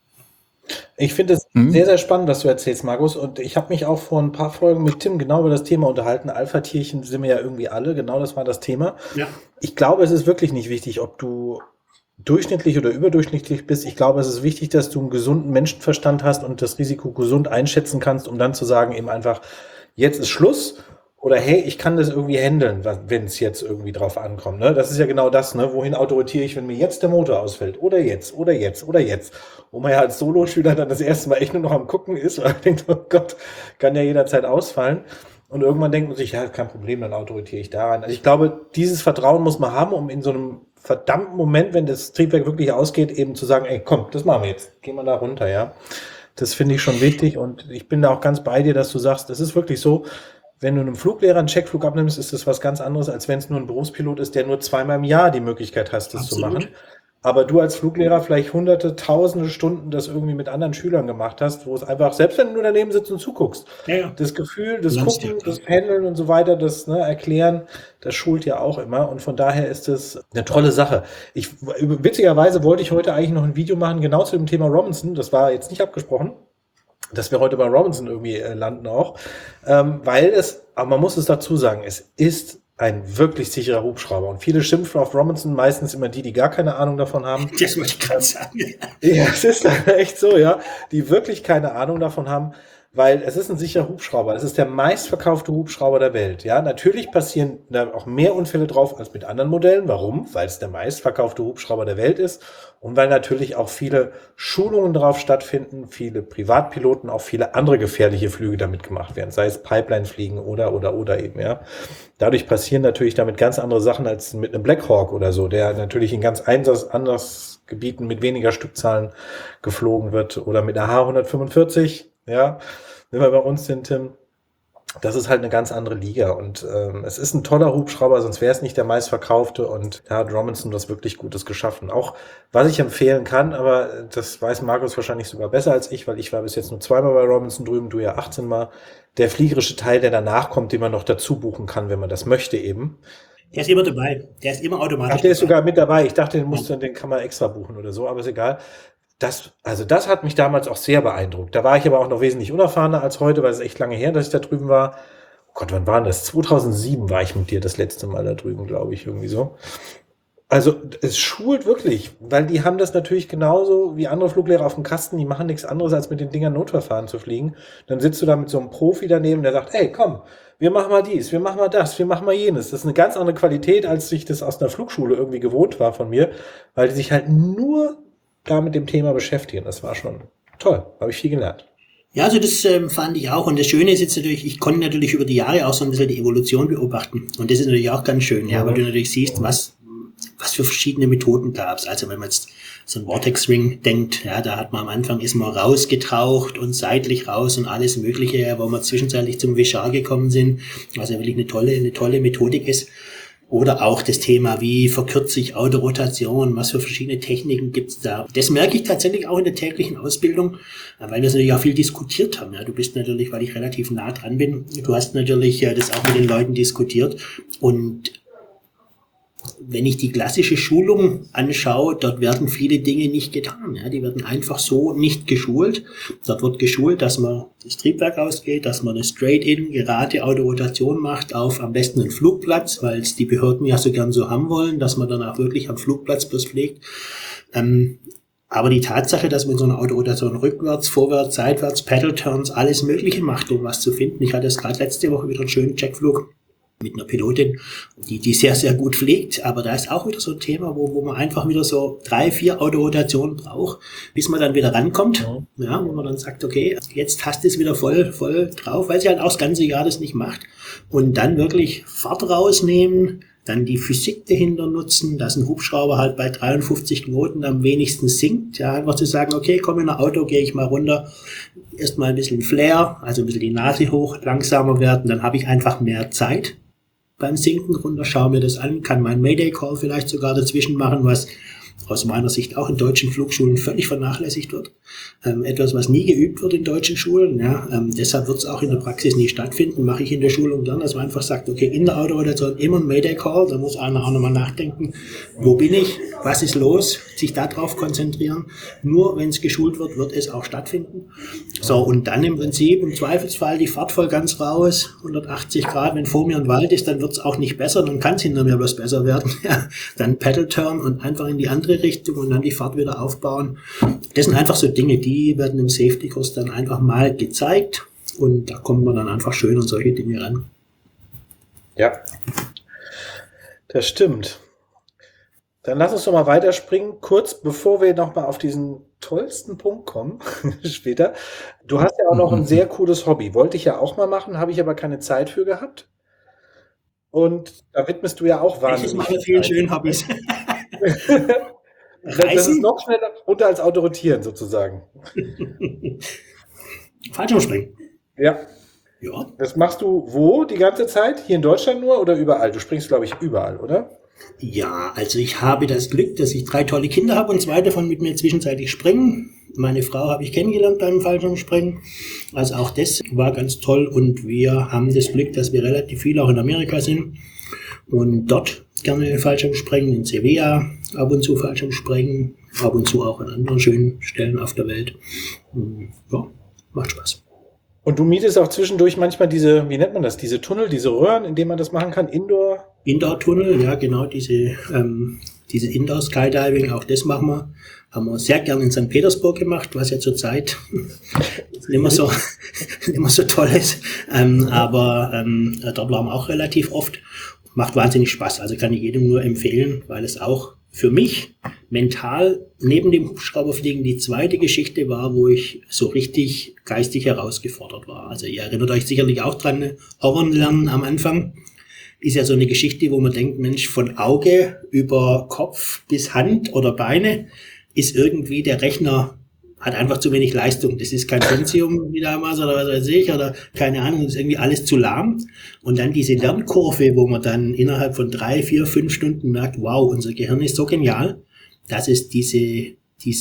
Ich finde es sehr, sehr spannend, was du erzählst, Markus. Und ich habe mich auch vor ein paar Folgen mit Tim genau über das Thema unterhalten. Alpha-Tierchen sind wir ja irgendwie alle. Genau das war das Thema. Ja. Ich glaube, es ist wirklich nicht wichtig, ob du durchschnittlich oder überdurchschnittlich bist. Ich glaube, es ist wichtig, dass du einen gesunden Menschenverstand hast und das Risiko gesund einschätzen kannst, um dann zu sagen, eben einfach, jetzt ist Schluss. Oder hey, ich kann das irgendwie handeln, wenn es jetzt irgendwie drauf ankommt. Ne? Das ist ja genau das, ne? Wohin autorisiere ich, wenn mir jetzt der Motor ausfällt? Oder jetzt, oder jetzt, oder jetzt. Wo man ja als Soloschüler dann das erste Mal echt nur noch am Gucken ist, weil man denkt, oh Gott, kann ja jederzeit ausfallen. Und irgendwann denkt man sich, ja, kein Problem, dann autorisiere ich da rein. Also ich glaube, dieses Vertrauen muss man haben, um in so einem verdammten Moment, wenn das Triebwerk wirklich ausgeht, eben zu sagen, ey, komm, das machen wir jetzt. Gehen wir da runter, ja. Das finde ich schon wichtig und ich bin da auch ganz bei dir, dass du sagst, das ist wirklich so, wenn du einem Fluglehrer einen Checkflug abnimmst, ist das was ganz anderes, als wenn es nur ein Berufspilot ist, der nur 2-mal im Jahr die Möglichkeit hast, das zu machen. Aber du als Fluglehrer vielleicht hunderte, tausende Stunden das irgendwie mit anderen Schülern gemacht hast, wo es einfach, selbst wenn du daneben sitzt und zuguckst, das Gefühl, das Gucken, das Handeln und so weiter, das Erklären, das schult ja auch immer. Und von daher ist es eine tolle Sache. Witzigerweise wollte ich heute eigentlich noch ein Video machen, genau zu dem Thema Robinson. Das war jetzt nicht abgesprochen, dass wir heute bei Robinson irgendwie landen auch, aber man muss es dazu sagen, es ist ein wirklich sicherer Hubschrauber und viele schimpfen auf Robinson, meistens immer die gar keine Ahnung davon haben. Das wollte ich gerade sagen. Ja, es ist echt so, ja, die wirklich keine Ahnung davon haben, weil es ist ein sicherer Hubschrauber. Es ist der meistverkaufte Hubschrauber der Welt. Ja, natürlich passieren da auch mehr Unfälle drauf als mit anderen Modellen. Warum? Weil es der meistverkaufte Hubschrauber der Welt ist und weil natürlich auch viele Schulungen drauf stattfinden, viele Privatpiloten, auch viele andere gefährliche Flüge damit gemacht werden, sei es Pipeline-Fliegen oder eben, ja. Dadurch passieren natürlich damit ganz andere Sachen als mit einem Black Hawk oder so, der natürlich in ganz anders Gebieten mit weniger Stückzahlen geflogen wird oder mit einer H145, ja, wenn wir bei uns sind, Tim, das ist halt eine ganz andere Liga und es ist ein toller Hubschrauber, sonst wäre es nicht der meistverkaufte und da hat Robinson was wirklich Gutes geschaffen. Auch was ich empfehlen kann, aber das weiß Markus wahrscheinlich sogar besser als ich, weil ich war bis jetzt nur 2-mal bei Robinson drüben, du ja 18 Mal. Der fliegerische Teil, der danach kommt, den man noch dazu buchen kann, wenn man das möchte eben. Der ist immer dabei, der ist immer automatisch. Ach, der ist sogar mit dabei. Ich dachte, den kann man extra buchen oder so, aber ist egal. Das hat mich damals auch sehr beeindruckt. Da war ich aber auch noch wesentlich unerfahrener als heute, weil es echt lange her, dass ich da drüben war. Oh Gott, wann war das? 2007 war ich mit dir das letzte Mal da drüben, glaube ich, irgendwie so. Also es schult wirklich, weil die haben das natürlich genauso wie andere Fluglehrer auf dem Kasten, die machen nichts anderes, als mit den Dingern Notverfahren zu fliegen. Dann sitzt du da mit so einem Profi daneben, der sagt, ey, komm, wir machen mal dies, wir machen mal das, wir machen mal jenes. Das ist eine ganz andere Qualität, als ich das aus einer Flugschule irgendwie gewohnt war von mir, weil die sich halt nur da mit dem Thema beschäftigen. Das war schon toll, habe ich viel gelernt. Ja, also das fand ich auch. Und das Schöne ist jetzt natürlich, ich konnte natürlich über die Jahre auch so ein bisschen die Evolution beobachten. Und das ist natürlich auch ganz schön, ja, weil du natürlich siehst, was für verschiedene Methoden gab es. Also wenn man jetzt so ein Vortex Ring denkt, ja, da hat man am Anfang ist man rausgetaucht und seitlich raus und alles Mögliche, wo wir zwischenzeitlich zum Vishar gekommen sind, was ja wirklich eine tolle Methodik ist. Oder auch das Thema, wie verkürze ich Autorotation, was für verschiedene Techniken gibt's da. Das merke ich tatsächlich auch in der täglichen Ausbildung, weil wir es natürlich auch viel diskutiert haben. Ja, du bist natürlich, weil ich relativ nah dran bin, du hast natürlich das auch mit den Leuten diskutiert und wenn ich die klassische Schulung anschaue, dort werden viele Dinge nicht getan. Ja, die werden einfach so nicht geschult. Dort wird geschult, dass man das Triebwerk ausgeht, dass man eine Straight-in, gerade Autorotation macht auf am besten einen Flugplatz, weil es die Behörden ja so gern so haben wollen, dass man dann auch wirklich am Flugplatz bloß fliegt. Aber die Tatsache, dass man in so einer Autorotation rückwärts, vorwärts, seitwärts, Pedal-Turns, alles Mögliche macht, um was zu finden. Ich hatte es gerade letzte Woche wieder einen schönen Checkflug mit einer Pilotin, die sehr, sehr gut fliegt. Aber da ist auch wieder so ein Thema, wo man einfach wieder so 3, 4 Autorotationen braucht, bis man dann wieder rankommt. Ja, wo man dann sagt, okay, jetzt hast du es wieder voll drauf, weil sie halt auch das ganze Jahr das nicht macht. Und dann wirklich Fahrt rausnehmen, dann die Physik dahinter nutzen, dass ein Hubschrauber halt bei 53 Knoten am wenigsten sinkt. Ja, einfach zu sagen, okay, komm in ein Auto, gehe ich mal runter, erstmal ein bisschen Flair, also ein bisschen die Nase hoch, langsamer werden, dann habe ich einfach mehr Zeit beim Sinken runter, schaue mir das an, kann meinen Mayday-Call vielleicht sogar dazwischen machen, was aus meiner Sicht auch in deutschen Flugschulen völlig vernachlässigt wird. Etwas, was nie geübt wird in deutschen Schulen. Ja, deshalb wird es auch in der Praxis nie stattfinden. Mache ich in der Schulung dann, dass man einfach sagt, okay, in der Autorotation immer ein Mayday-Call, da muss einer auch nochmal nachdenken, wo bin ich, was ist los, sich darauf konzentrieren. Nur wenn es geschult wird, wird es auch stattfinden. So, und dann im Prinzip im Zweifelsfall die Fahrt voll ganz raus, 180 Grad, wenn vor mir ein Wald ist, dann wird es auch nicht besser, dann kann es hinter mir bloß besser werden. Ja, dann Pedal-Turn und einfach in die andere Richtung und dann die Fahrt wieder aufbauen. Das sind einfach so Dinge, die werden im Safety-Kurs dann einfach mal gezeigt und da kommt man dann einfach schön an solche Dinge ran. Ja, das stimmt. Dann lass uns doch mal weiterspringen, kurz bevor wir nochmal auf diesen tollsten Punkt kommen, später. Du hast ja auch noch ein sehr cooles Hobby. Wollte ich ja auch mal machen, habe ich aber keine Zeit für gehabt. Und da widmest du ja auch wahnsinnig. Ich mache vielen schönen Hobbys. Das ist noch schneller runter als Autorotieren sozusagen. Fallschirmspringen. Ja. Ja. Das machst du wo die ganze Zeit? Hier in Deutschland nur oder überall? Du springst, glaube ich, überall, oder? Ja, also ich habe das Glück, dass ich 3 tolle Kinder habe und 2 davon mit mir zwischenzeitlich springen. Meine Frau habe ich kennengelernt beim Fallschirmspringen. Also auch das war ganz toll und wir haben das Glück, dass wir relativ viel auch in Amerika sind und dort gerne Fallschirmspringen, in Sevilla ab und zu Fallschirmspringen, ab und zu auch an anderen schönen Stellen auf der Welt. Ja, macht Spaß. Und du mietest auch zwischendurch manchmal diese, wie nennt man das, diese Tunnel, diese Röhren, in denen man das machen kann, Indoor? Indoor-Tunnel, ja genau, diese Indoor-Skydiving, auch das machen wir. Haben wir sehr gern in St. Petersburg gemacht, was ja zurzeit nicht mehr so toll ist. Aber dort waren wir auch relativ oft. Macht wahnsinnig Spaß, also kann ich jedem nur empfehlen, weil es auch für mich mental neben dem Hubschrauberfliegen die zweite Geschichte war, wo ich so richtig geistig herausgefordert war. Also ihr erinnert euch sicherlich auch dran, Horror lernen am Anfang ist ja so eine Geschichte, wo man denkt, Mensch, von Auge über Kopf bis Hand oder Beine ist irgendwie der Rechner hat einfach zu wenig Leistung. Das ist kein Pentium wie damals oder was weiß ich oder keine Ahnung, das ist irgendwie alles zu lahm. Und dann diese Lernkurve, wo man dann innerhalb von 3, 4, 5 Stunden merkt, wow, unser Gehirn ist so genial, dass es diese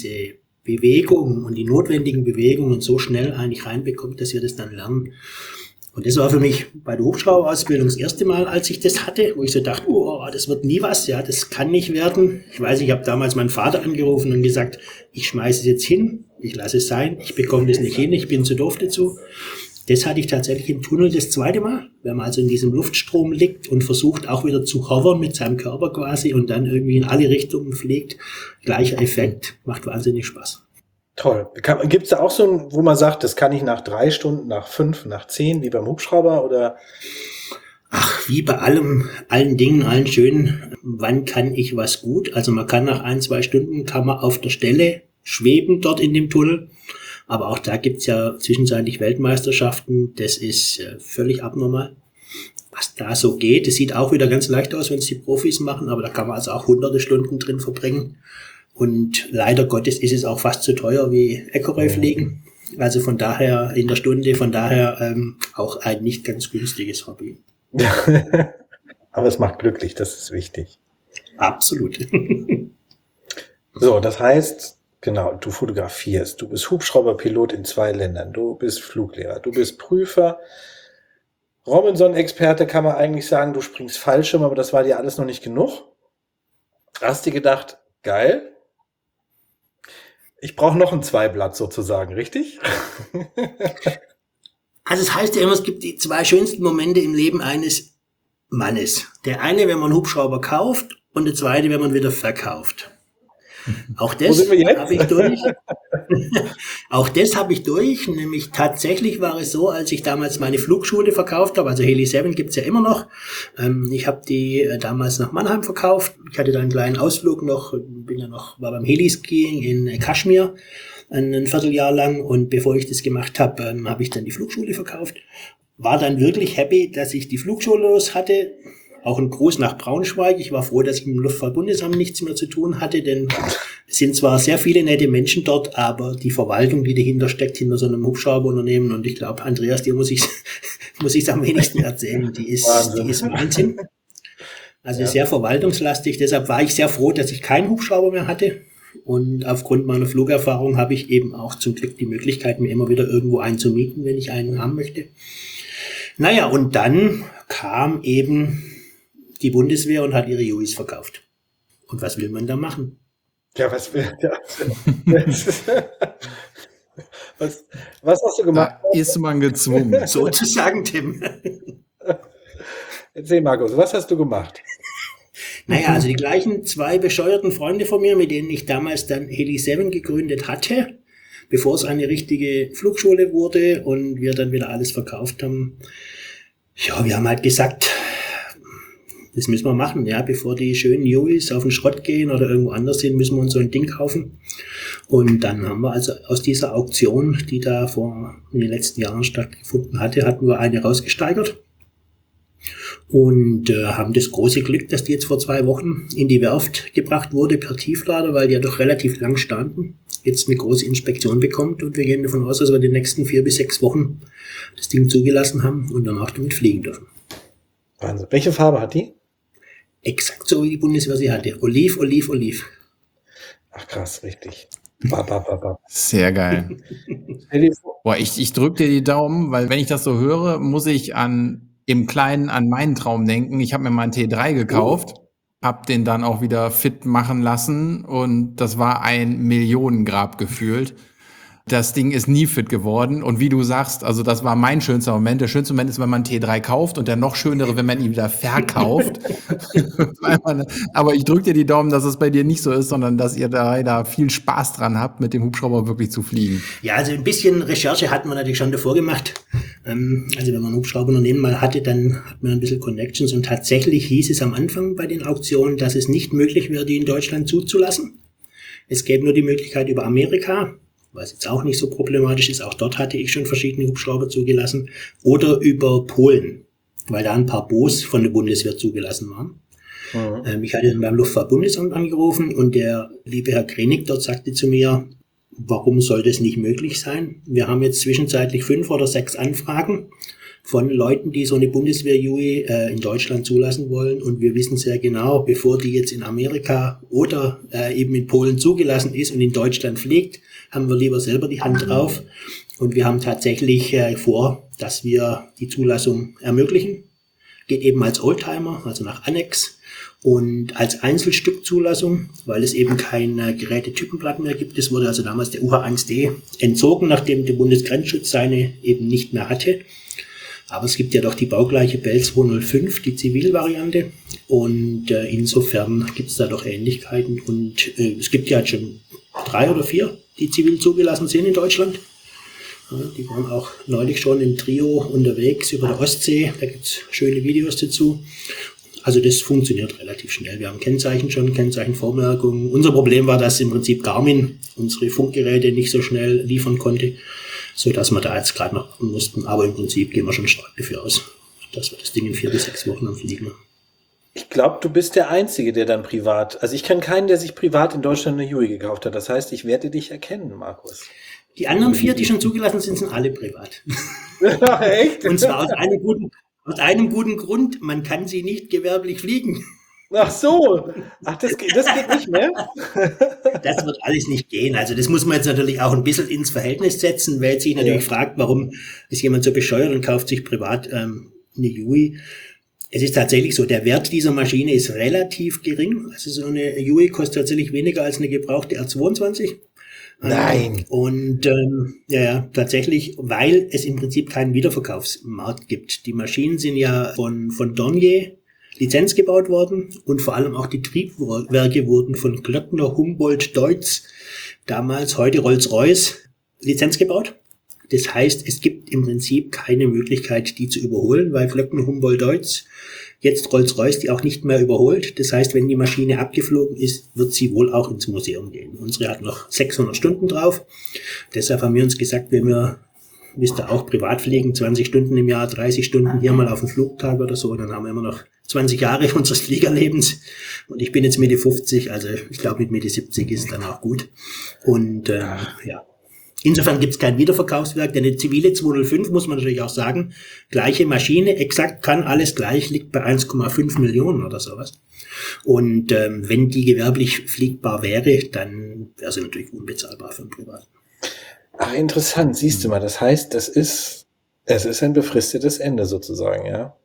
Bewegung und die notwendigen Bewegungen so schnell eigentlich reinbekommt, dass wir das dann lernen. Und das war für mich bei der Hubschrauberausbildung das erste Mal, als ich das hatte, wo ich so dachte, oh, das wird nie was, ja, das kann nicht werden. Ich weiß, ich habe damals meinen Vater angerufen und gesagt, ich schmeiße es jetzt hin, ich lasse es sein, ich bekomme das nicht hin, ich bin zu doof dazu. Das hatte ich tatsächlich im Tunnel das zweite Mal, wenn man also in diesem Luftstrom liegt und versucht auch wieder zu hovern mit seinem Körper quasi und dann irgendwie in alle Richtungen fliegt. Gleicher Effekt, macht wahnsinnig Spaß. Toll. Gibt es da auch so ein, wo man sagt, das kann ich nach 3 Stunden, nach 5, nach 10, wie beim Hubschrauber oder? Ach, wie bei allen Dingen, allen Schönen, wann kann ich was gut? Also man kann nach 1, 2 Stunden, kann man auf der Stelle schweben dort in dem Tunnel. Aber auch da gibt's ja zwischenzeitlich Weltmeisterschaften. Das ist völlig abnormal, was da so geht. Es sieht auch wieder ganz leicht aus, wenn es die Profis machen, aber da kann man also auch hunderte Stunden drin verbringen. Und leider Gottes ist es auch fast so teuer wie Ecoray-Fliegen. Also von daher in der Stunde, auch ein nicht ganz günstiges Hobby. Aber es macht glücklich, das ist wichtig. Absolut. So, das heißt, genau, du fotografierst, du bist Hubschrauberpilot in 2 Ländern, du bist Fluglehrer, du bist Prüfer, Robinson-Experte kann man eigentlich sagen, du springst Fallschirm, aber das war dir alles noch nicht genug. Hast du gedacht, geil, ich brauche noch ein Zweiblatt sozusagen, richtig? Also es heißt ja immer, es gibt die 2 schönsten Momente im Leben eines Mannes. Der eine, wenn man einen Hubschrauber kauft, und der zweite, wenn man wieder verkauft. Auch das habe ich durch. Auch das habe ich durch, nämlich tatsächlich war es so, als ich damals meine Flugschule verkauft habe, also Heli 7 gibt's ja immer noch. Ich habe die damals nach Mannheim verkauft. Ich hatte da einen kleinen Ausflug noch, war beim Heliskiing in Kaschmir ein Vierteljahr lang, und bevor ich das gemacht habe, habe ich dann die Flugschule verkauft. War dann wirklich happy, dass ich die Flugschule los hatte. Auch ein Gruß nach Braunschweig. Ich war froh, dass ich mit dem Luftfahrtbundesamt nichts mehr zu tun hatte, denn es sind zwar sehr viele nette Menschen dort, aber die Verwaltung, die dahinter steckt, hinter so einem Hubschrauberunternehmen, und ich glaube, Andreas, dir muss ich am wenigsten erzählen, die ist Wahnsinn. Also sehr verwaltungslastig. Deshalb war ich sehr froh, dass ich keinen Hubschrauber mehr hatte. Und aufgrund meiner Flugerfahrung habe ich eben auch zum Glück die Möglichkeit, mir immer wieder irgendwo einen zu mieten, wenn ich einen haben möchte. Naja, und dann kam eben die Bundeswehr und hat ihre Hueys verkauft. Und was will man da machen? Ja, was hast du gemacht? Da ist man gezwungen. Sozusagen, Tim. Erzähl, Markus, was hast du gemacht? Naja, also die gleichen 2 bescheuerten Freunde von mir, mit denen ich damals dann Heli 7 gegründet hatte, bevor es eine richtige Flugschule wurde und wir dann wieder alles verkauft haben. Ja, wir haben halt gesagt, das müssen wir machen, ja, bevor die schönen Hueys auf den Schrott gehen oder irgendwo anders sind, müssen wir uns so ein Ding kaufen. Und dann haben wir also aus dieser Auktion, die da in den letzten Jahren stattgefunden hatte, hatten wir eine rausgesteigert. Und haben das große Glück, dass die jetzt vor 2 Wochen in die Werft gebracht wurde per Tieflader, weil die ja doch relativ lang standen, jetzt eine große Inspektion bekommt, und wir gehen davon aus, dass wir die nächsten 4 bis 6 Wochen das Ding zugelassen haben und danach damit fliegen dürfen. Wahnsinn. Welche Farbe hat die? Exakt so, wie die Bundeswehr sie hatte. Oliv, Oliv, Oliv. Ach krass, richtig. Sehr geil. Boah, ich drücke dir die Daumen, weil wenn ich das so höre, muss ich im Kleinen an meinen Traum denken. Ich habe mir mal einen T3 gekauft, habe den dann auch wieder fit machen lassen, und das war ein Millionengrab gefühlt. Das Ding ist nie fit geworden, und wie du sagst, also das war mein schönster Moment. Der schönste Moment ist, wenn man einen T3 kauft, und der noch schönere, wenn man ihn wieder verkauft. Aber ich drücke dir die Daumen, dass es bei dir nicht so ist, sondern dass ihr da viel Spaß dran habt, mit dem Hubschrauber wirklich zu fliegen. Ja, also ein bisschen Recherche hatten wir natürlich schon davor gemacht. Also wenn man ein Hubschrauberunternehmen mal hatte, dann hat man ein bisschen Connections, und tatsächlich hieß es am Anfang bei den Auktionen, dass es nicht möglich wäre, die in Deutschland zuzulassen. Es gäbe nur die Möglichkeit über Amerika, was jetzt auch nicht so problematisch ist. Auch dort hatte ich schon verschiedene Hubschrauber zugelassen. Oder über Polen, weil da ein paar Boos von der Bundeswehr zugelassen waren. Mhm. Ich hatte dann beim Luftfahrtbundesamt angerufen, und der liebe Herr Krenig dort sagte zu mir, warum soll das nicht möglich sein? Wir haben jetzt zwischenzeitlich 5 oder 6 Anfragen von Leuten, die so eine Bundeswehr-Huey in Deutschland zulassen wollen. Und wir wissen sehr genau, bevor die jetzt in Amerika oder eben in Polen zugelassen ist und in Deutschland fliegt, haben wir lieber selber die Hand drauf. Und wir haben tatsächlich vor, dass wir die Zulassung ermöglichen. Geht eben als Oldtimer, also nach Annex, und als Einzelstückzulassung, weil es eben kein Gerätetypenblatt mehr gibt. Es wurde also damals der UH-1D entzogen, nachdem der Bundesgrenzschutz seine eben nicht mehr hatte. Aber es gibt ja doch die baugleiche Bell 205, die Zivilvariante. Und insofern gibt es da doch Ähnlichkeiten. Und es gibt ja jetzt schon 3 oder 4, die zivil zugelassen sind in Deutschland. Ja, die waren auch neulich schon im Trio unterwegs über der Ostsee. Da gibt es schöne Videos dazu. Also das funktioniert relativ schnell. Wir haben Kennzeichen schon, Kennzeichenvormerkungen. Unser Problem war, dass im Prinzip Garmin unsere Funkgeräte nicht so schnell liefern konnte, sodass wir da jetzt gerade noch warten mussten. Aber im Prinzip gehen wir schon stark dafür aus, dass wir das Ding in 4 bis 6 Wochen am Fliegen haben. Ich glaube, du bist der Einzige, der dann privat, also ich kenne keinen, der sich privat in Deutschland eine Huey gekauft hat. Das heißt, ich werde dich erkennen, Markus. Die anderen 4, die schon zugelassen sind, sind alle privat. Echt? Und zwar aus einem guten Grund, man kann sie nicht gewerblich fliegen. Ach so, das geht nicht mehr? Das wird alles nicht gehen. Also das muss man jetzt natürlich auch ein bisschen ins Verhältnis setzen, weil sich natürlich fragt, warum ist jemand so bescheuert und kauft sich privat eine Huey. Es ist tatsächlich so, der Wert dieser Maschine ist relativ gering. Also so eine Yui kostet tatsächlich weniger als eine gebrauchte R22. Nein. Und ja, tatsächlich, weil es im Prinzip keinen Wiederverkaufsmarkt gibt. Die Maschinen sind ja von Dornier Lizenz gebaut worden und vor allem auch die Triebwerke wurden von Klöckner, Humboldt, Deutz, damals heute Rolls-Royce, Lizenz gebaut. Das heißt, es gibt im Prinzip keine Möglichkeit, die zu überholen, weil Klöckner, Humboldt, Deutz, jetzt Rolls-Royce, die auch nicht mehr überholt. Das heißt, wenn die Maschine abgeflogen ist, wird sie wohl auch ins Museum gehen. Unsere hat noch 600 Stunden drauf. Deshalb haben wir uns gesagt, wenn wir, wisst ihr, auch privat fliegen, 20 Stunden im Jahr, 30 Stunden hier mal auf dem Flugtag oder so, dann haben wir immer noch 20 Jahre unseres Fliegerlebens. Und ich bin jetzt Mitte 50, also ich glaube mit Mitte 70 ist dann auch gut. Und ja. Insofern gibt es kein Wiederverkaufswerk, denn eine zivile 205 muss man natürlich auch sagen, gleiche Maschine, exakt kann alles gleich, liegt bei 1,5 Millionen oder sowas. Und wenn die gewerblich fliegbar wäre, dann wäre sie natürlich unbezahlbar für einen Privaten. Ach, interessant, siehst du mal, das heißt, es ist ein befristetes Ende sozusagen, ja?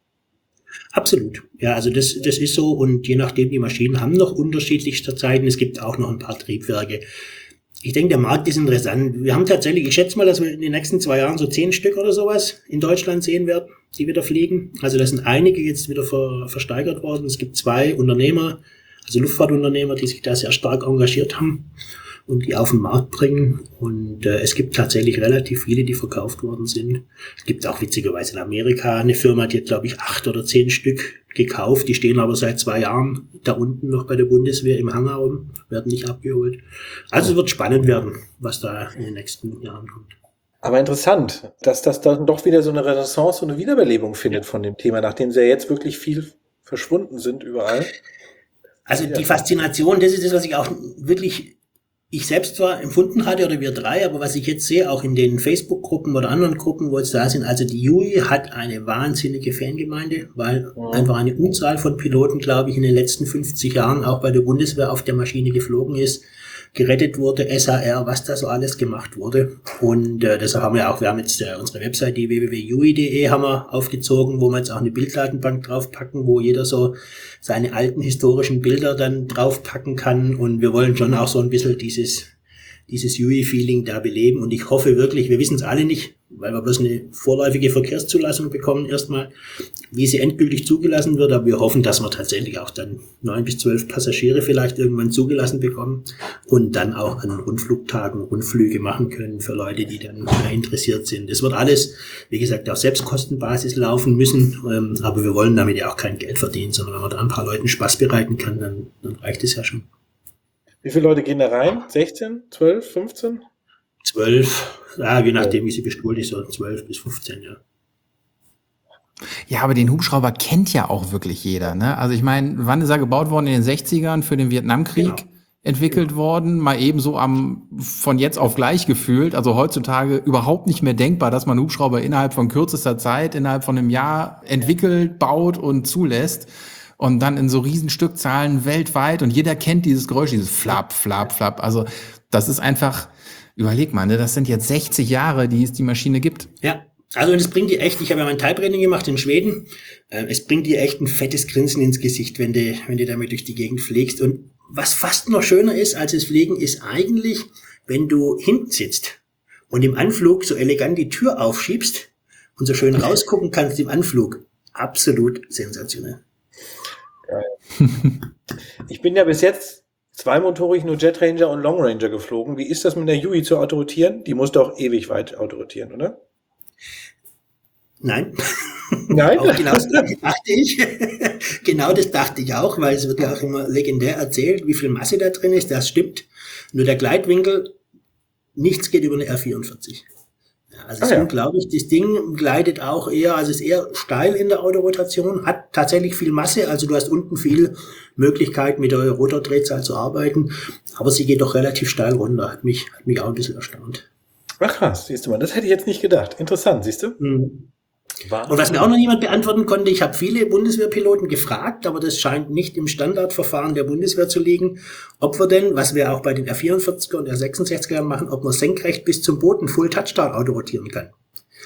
Absolut. Ja, also das ist so und je nachdem, die Maschinen haben noch unterschiedlichste Zeiten, es gibt auch noch ein paar Triebwerke. Ich denke, der Markt ist interessant. Wir haben tatsächlich, ich schätze mal, dass wir in den nächsten 2 Jahren so 10 Stück oder sowas in Deutschland sehen werden, die wieder fliegen. Also da sind einige jetzt wieder versteigert worden. Es gibt 2 Unternehmer, also Luftfahrtunternehmer, die sich da sehr stark engagiert haben und die auf den Markt bringen. Und es gibt tatsächlich relativ viele, die verkauft worden sind. Es gibt auch witzigerweise in Amerika eine Firma, die hat, glaube ich, 8 oder 10 Stück gekauft. Die stehen aber seit 2 Jahren da unten noch bei der Bundeswehr im Hangar und werden nicht abgeholt. Also es wird spannend werden, was da in den nächsten Jahren kommt. Aber interessant, dass das dann doch wieder so eine Renaissance und eine Wiederbelebung findet von dem Thema, nachdem sie ja jetzt wirklich viel verschwunden sind überall. Also die Faszination, das ist das, was ich auch wirklich ich selbst zwar empfunden hatte, oder wir 3, aber was ich jetzt sehe, auch in den Facebook-Gruppen oder anderen Gruppen, wo jetzt da sind, also die Yui hat eine wahnsinnige Fangemeinde, weil einfach eine Unzahl von Piloten, glaube ich, in den letzten 50 Jahren auch bei der Bundeswehr auf der Maschine geflogen ist, gerettet wurde, SAR, was da so alles gemacht wurde. Und deshalb haben wir haben jetzt unsere Website, die www.yui.de, haben wir aufgezogen, wo wir jetzt auch eine Bilddatenbank draufpacken, wo jeder so seine alten historischen Bilder dann draufpacken kann. Und wir wollen schon auch so ein bisschen dieses Yui-Feeling da beleben. Und ich hoffe wirklich, wir wissen es alle nicht, weil wir bloß eine vorläufige Verkehrszulassung bekommen erstmal, wie sie endgültig zugelassen wird. Aber wir hoffen, dass wir tatsächlich auch dann 9 bis 12 Passagiere vielleicht irgendwann zugelassen bekommen und dann auch an Rundflugtagen Rundflüge machen können für Leute, die dann interessiert sind. Es wird alles, wie gesagt, auf Selbstkostenbasis laufen müssen, aber wir wollen damit ja auch kein Geld verdienen, sondern wenn man da ein paar Leuten Spaß bereiten kann, dann reicht es ja schon. Wie viele Leute gehen da rein? 16, 12, 15? 12, ja, je nachdem, wie sie bestuhlt ist, so 12 bis 15, ja. Ja, aber den Hubschrauber kennt ja auch wirklich jeder, ne? Also ich meine, wann ist er gebaut worden? In den 60ern für den Vietnamkrieg entwickelt worden, mal eben so von jetzt auf gleich gefühlt. Also heutzutage überhaupt nicht mehr denkbar, dass man einen Hubschrauber innerhalb von kürzester Zeit, innerhalb von einem Jahr entwickelt, baut und zulässt. Und dann in so Riesenstückzahlen weltweit und jeder kennt dieses Geräusch, dieses Flap, Flap, Flap. Also das ist einfach, überleg mal, ne, das sind jetzt 60 Jahre, die es die Maschine gibt. Ja, also und es bringt dir echt, ich habe ja mein Type-Rating gemacht in Schweden, es bringt dir echt ein fettes Grinsen ins Gesicht, wenn du damit durch die Gegend fliegst. Und was fast noch schöner ist als das Fliegen, ist eigentlich, wenn du hinten sitzt und im Anflug so elegant die Tür aufschiebst und so schön rausgucken kannst im Anflug. Absolut sensationell. Ich bin ja bis jetzt zweimotorig nur Jet Ranger und Long Ranger geflogen. Wie ist das mit der Yui zu autoritieren? Die muss doch ewig weit autoritieren, oder? Nein. Nein? Auch genau das dachte ich. Genau das dachte ich auch, weil es wird ja auch immer legendär erzählt, wie viel Masse da drin ist. Das stimmt. Nur der Gleitwinkel, nichts geht über eine R44. Also es ist unglaublich, das Ding gleitet auch eher, also ist eher steil in der Autorotation, hat tatsächlich viel Masse, also du hast unten viel Möglichkeit mit der Rotordrehzahl zu arbeiten, aber sie geht doch relativ steil runter, hat mich auch ein bisschen erstaunt. Ach krass, siehst du mal, das hätte ich jetzt nicht gedacht. Interessant, siehst du? Mhm. Und was mir auch noch niemand beantworten konnte, ich habe viele Bundeswehrpiloten gefragt, aber das scheint nicht im Standardverfahren der Bundeswehr zu liegen, ob wir denn, was wir auch bei den R44er und R66er machen, ob man senkrecht bis zum Boden Full Touchdown autorotieren kann.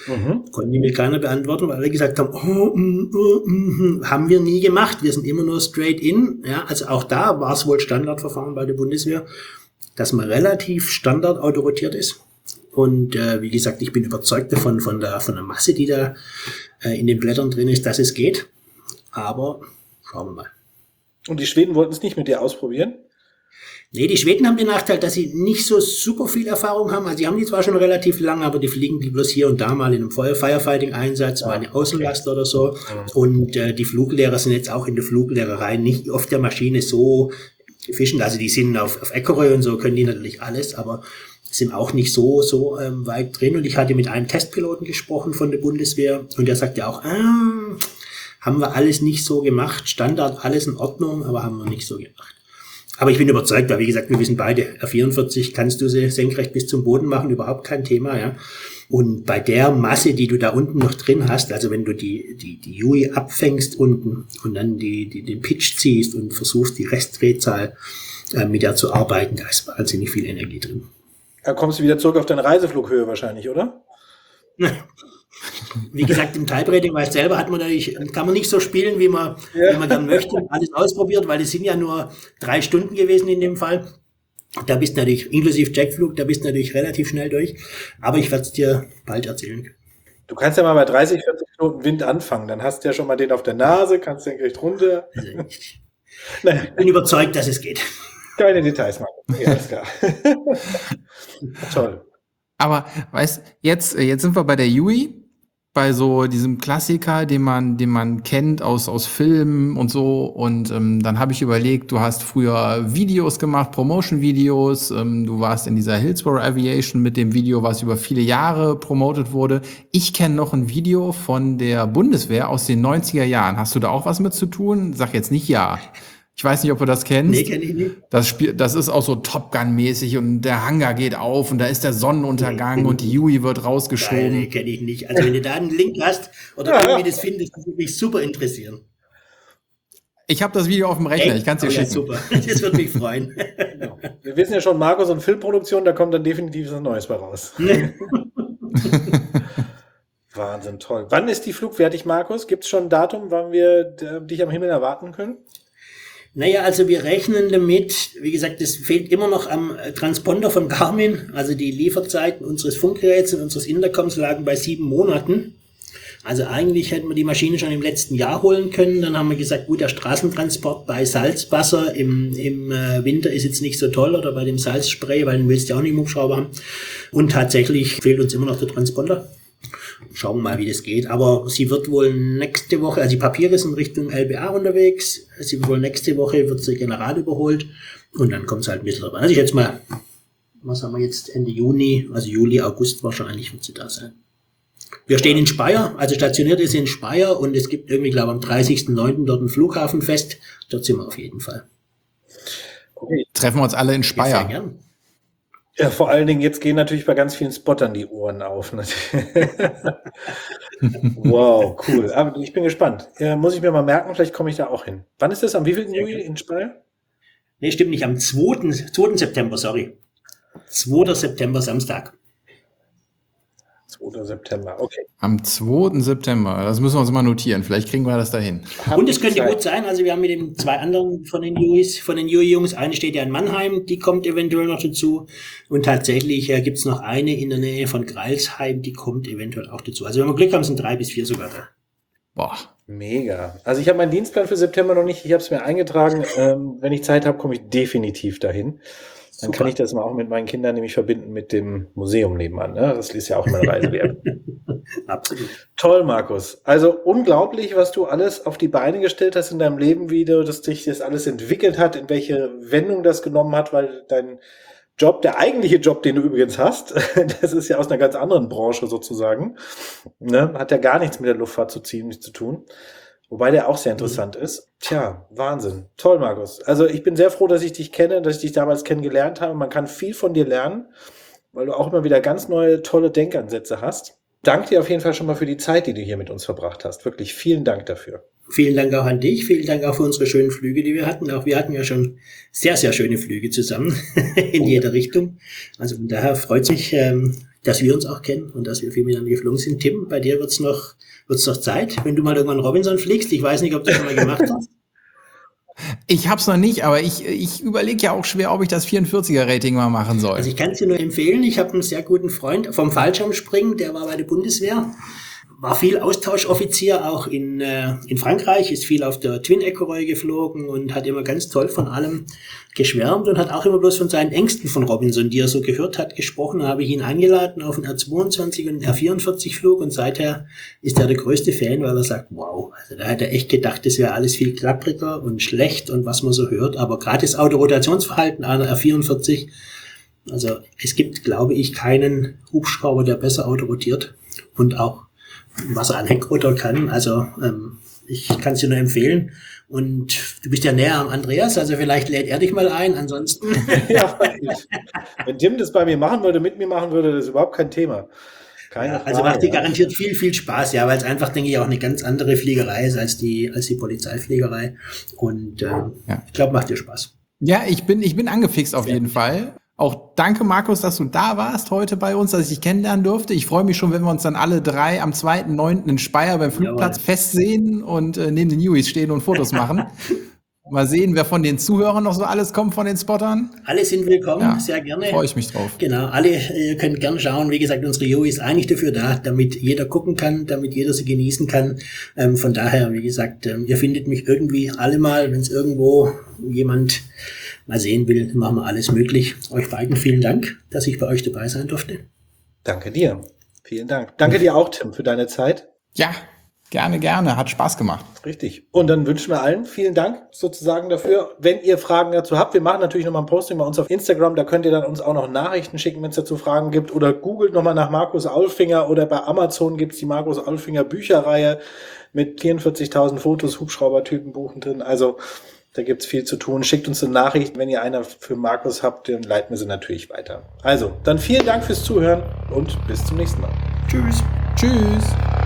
Konnte mir keiner beantworten, weil alle gesagt haben, haben wir nie gemacht. Wir sind immer nur straight in. Ja, also auch da war es wohl Standardverfahren bei der Bundeswehr, dass man relativ standardautorisiert ist. Und wie gesagt, ich bin überzeugt davon, von der Masse, die da in den Blättern drin ist, dass es geht. Aber schauen wir mal. Und die Schweden wollten es nicht mit dir ausprobieren? Nee, die Schweden haben den Nachteil, dass sie nicht so super viel Erfahrung haben. Also die haben die zwar schon relativ lange, aber die fliegen die bloß hier und da mal in einem Firefighting-Einsatz, mal eine Außenlast oder so. Und die Fluglehrer sind jetzt auch in der Fluglehrerei nicht auf der Maschine so efficient. Also die sind auf Ecorö und so, können die natürlich alles, aber sind auch nicht so weit drin. Und ich hatte mit einem Testpiloten gesprochen von der Bundeswehr und der sagte auch, haben wir alles nicht so gemacht, Standard, alles in Ordnung, aber haben wir nicht so gemacht. Aber ich bin überzeugt, weil wie gesagt, wir wissen beide, R44 kannst du sie senkrecht bis zum Boden machen, überhaupt kein Thema, ja. Und bei der Masse, die du da unten noch drin hast, also wenn du die Yui abfängst unten und dann den Pitch ziehst und versuchst, die Restdrehzahl mit der zu arbeiten, da ist wahnsinnig viel Energie drin. Da kommst du wieder zurück auf deine Reiseflughöhe wahrscheinlich, oder? Wie gesagt, im Type-Rating, weil selber kann man nicht so spielen, wie man dann möchte, alles ausprobiert, weil es sind ja nur 3 Stunden gewesen in dem Fall. Da bist du natürlich, inklusive Checkflug, da bist du natürlich relativ schnell durch. Aber ich werde es dir bald erzählen. Du kannst ja mal bei 30, 40 Knoten Wind anfangen. Dann hast du ja schon mal den auf der Nase, kannst den gleich runter. Also ich bin überzeugt, dass es geht. Keine Details machen. Ja, ist klar. Toll. Aber weißt, jetzt sind wir bei der Yui, bei so diesem Klassiker, den man kennt aus Filmen und so. Und dann habe ich überlegt, du hast früher Videos gemacht, Promotion-Videos. Du warst in dieser Hillsborough Aviation mit dem Video, was über viele Jahre promotet wurde. Ich kenne noch ein Video von der Bundeswehr aus den 90er Jahren. Hast du da auch was mit zu tun? Sag jetzt nicht ja. Ich weiß nicht, ob du das kennst. Nee, kenne ich nicht. Das ist auch so Top Gun-mäßig und der Hangar geht auf und da ist der Sonnenuntergang und die Yui wird rausgeschoben. Nein, kenne ich nicht. Also wenn du da einen Link hast oder irgendwie das findest, das würde mich super interessieren. Ich habe das Video auf dem Rechner, ich kann es dir schicken. Ja, super, das würde mich freuen. Genau. Wir wissen ja schon, Markus und Filmproduktion, da kommt dann definitiv was Neues bei raus. Wahnsinn, toll. Wann ist die Flug fertig, Markus? Gibt es schon ein Datum, wann wir dich am Himmel erwarten können? Naja, also wir rechnen damit, wie gesagt, es fehlt immer noch am Transponder von Garmin, also die Lieferzeiten unseres Funkgeräts und unseres Intercoms lagen bei 7 Monaten. Also eigentlich hätten wir die Maschine schon im letzten Jahr holen können. Dann haben wir gesagt, gut, der Straßentransport bei Salzwasser im Winter ist jetzt nicht so toll oder bei dem Salzspray, weil den willst du ja auch nicht im Hubschrauber haben. Und tatsächlich fehlt uns immer noch der Transponder. Schauen wir mal, wie das geht. Aber sie wird wohl nächste Woche, also die Papiere sind Richtung LBA unterwegs. Sie wird wohl nächste Woche, wird sie General überholt. Und dann kommt es halt ein bisschen drauf an. Also ich jetzt mal, was haben wir jetzt, Ende Juni, also Juli, August wahrscheinlich wird sie da sein. Wir stehen in Speyer, also stationiert ist sie in Speyer und es gibt irgendwie, glaube ich, am 30.09. dort ein Flughafenfest. Dort sind wir auf jeden Fall. Okay. Treffen wir uns alle in Speyer. Sehr gern. Ja, vor allen Dingen, jetzt gehen natürlich bei ganz vielen Spottern die Ohren auf. Wow, cool. Aber ich bin gespannt. Muss ich mir mal merken, vielleicht komme ich da auch hin. Wann ist das? Am wievielten Juli in Speyer? Nee, stimmt nicht. Am 2. September, sorry. 2. September, Samstag. 2. September, okay. Am 2. September, das müssen wir uns mal notieren. Vielleicht kriegen wir das dahin. Und es könnte gut sein, also wir haben mit den 2 anderen von den Yui-Jungs, eine steht ja in Mannheim, die kommt eventuell noch dazu. Und tatsächlich gibt es noch eine in der Nähe von Greilsheim, die kommt eventuell auch dazu. Also wenn wir Glück haben, sind 3 bis 4 sogar da. Boah. Mega. Also ich habe meinen Dienstplan für September noch nicht, ich habe es mir eingetragen. Wenn ich Zeit habe, komme ich definitiv dahin. Dann kann ich das mal auch mit meinen Kindern nämlich verbinden mit dem Museum nebenan. Ne? Das ist ja auch immer eine Reise wert. Absolut. Toll, Markus. Also unglaublich, was du alles auf die Beine gestellt hast in deinem Leben, wie du das alles entwickelt hat, in welche Wendung das genommen hat, weil dein Job, der eigentliche Job, den du übrigens hast, das ist ja aus einer ganz anderen Branche sozusagen, ne? Hat ja gar nichts mit der Luftfahrt zu tun. Wobei der auch sehr interessant ist. Tja, Wahnsinn. Toll, Markus. Also ich bin sehr froh, dass ich dich kenne, dass ich dich damals kennengelernt habe. Man kann viel von dir lernen, weil du auch immer wieder ganz neue, tolle Denkansätze hast. Danke dir auf jeden Fall schon mal für die Zeit, die du hier mit uns verbracht hast. Wirklich vielen Dank dafür. Vielen Dank auch an dich. Vielen Dank auch für unsere schönen Flüge, die wir hatten. Auch wir hatten ja schon sehr, sehr schöne Flüge zusammen in jeder Richtung. Also von daher freut sich, dass wir uns auch kennen und dass wir viel miteinander geflogen sind. Tim, bei dir wird's noch Zeit, wenn du mal irgendwann Robinson fliegst. Ich weiß nicht, ob du das schon mal gemacht hast. Ich hab's noch nicht, aber ich überlege ja auch schwer, ob ich das 44er-Rating mal machen soll. Also ich kann es dir nur empfehlen. Ich habe einen sehr guten Freund vom Fallschirmspringen, der war bei der Bundeswehr. War viel Austauschoffizier auch in Frankreich, ist viel auf der Twin Ecoroi geflogen und hat immer ganz toll von allem geschwärmt und hat auch immer bloß von seinen Ängsten von Robinson, die er so gehört hat, gesprochen. Da habe ich ihn eingeladen auf einen R22 und einen R44 Flug und seither ist er der größte Fan, weil er sagt, wow, also da hat er echt gedacht, das wäre alles viel klappriger und schlecht und was man so hört, aber gerade das Autorotationsverhalten einer R44, also es gibt, glaube ich, keinen Hubschrauber, der besser autorotiert und auch was er an Heckrotor kann. Also ich kann es dir nur empfehlen. Und du bist ja näher am Andreas, also vielleicht lädt er dich mal ein. Ansonsten. Ja, wenn Tim das bei mir machen würde, mit mir machen würde, das ist überhaupt kein Thema. Keine Frage, also macht dir garantiert viel, viel Spaß, ja, weil es einfach, denke ich, auch eine ganz andere Fliegerei ist als die Polizeifliegerei. Und ich glaube, macht dir Spaß. Ja, ich bin angefixt auf jeden Fall. Auch danke, Markus, dass du da warst heute bei uns, dass ich dich kennenlernen durfte. Ich freue mich schon, wenn wir uns dann alle drei am 2.9. in Speyer beim Flugplatz festsehen und neben den Newies stehen und Fotos machen. Mal sehen, wer von den Zuhörern noch so alles kommt, von den Spottern. Alle sind willkommen, sehr gerne. Freue ich mich drauf. Genau, alle können gerne schauen. Wie gesagt, unsere Jury ist eigentlich dafür da, damit jeder gucken kann, damit jeder sie genießen kann. Von daher, wie gesagt, ihr findet mich irgendwie alle mal, wenn es irgendwo jemand mal sehen will, machen wir alles möglich. Euch beiden vielen Dank, dass ich bei euch dabei sein durfte. Danke dir. Vielen Dank. Danke dir auch, Tim, für deine Zeit. Ja, gerne. Hat Spaß gemacht. Richtig. Und dann wünschen wir allen vielen Dank sozusagen dafür. Wenn ihr Fragen dazu habt, wir machen natürlich nochmal ein Posting bei uns auf Instagram. Da könnt ihr dann uns auch noch Nachrichten schicken, wenn es dazu Fragen gibt. Oder googelt nochmal nach Markus Aulfinger oder bei Amazon gibt's die Markus Aulfinger Bücherreihe mit 44.000 Fotos, Hubschraubertypen buchen drin. Also da gibt's viel zu tun. Schickt uns eine Nachricht. Wenn ihr eine für Markus habt, dann leiten wir sie natürlich weiter. Also, dann vielen Dank fürs Zuhören und bis zum nächsten Mal. Tschüss. Tschüss.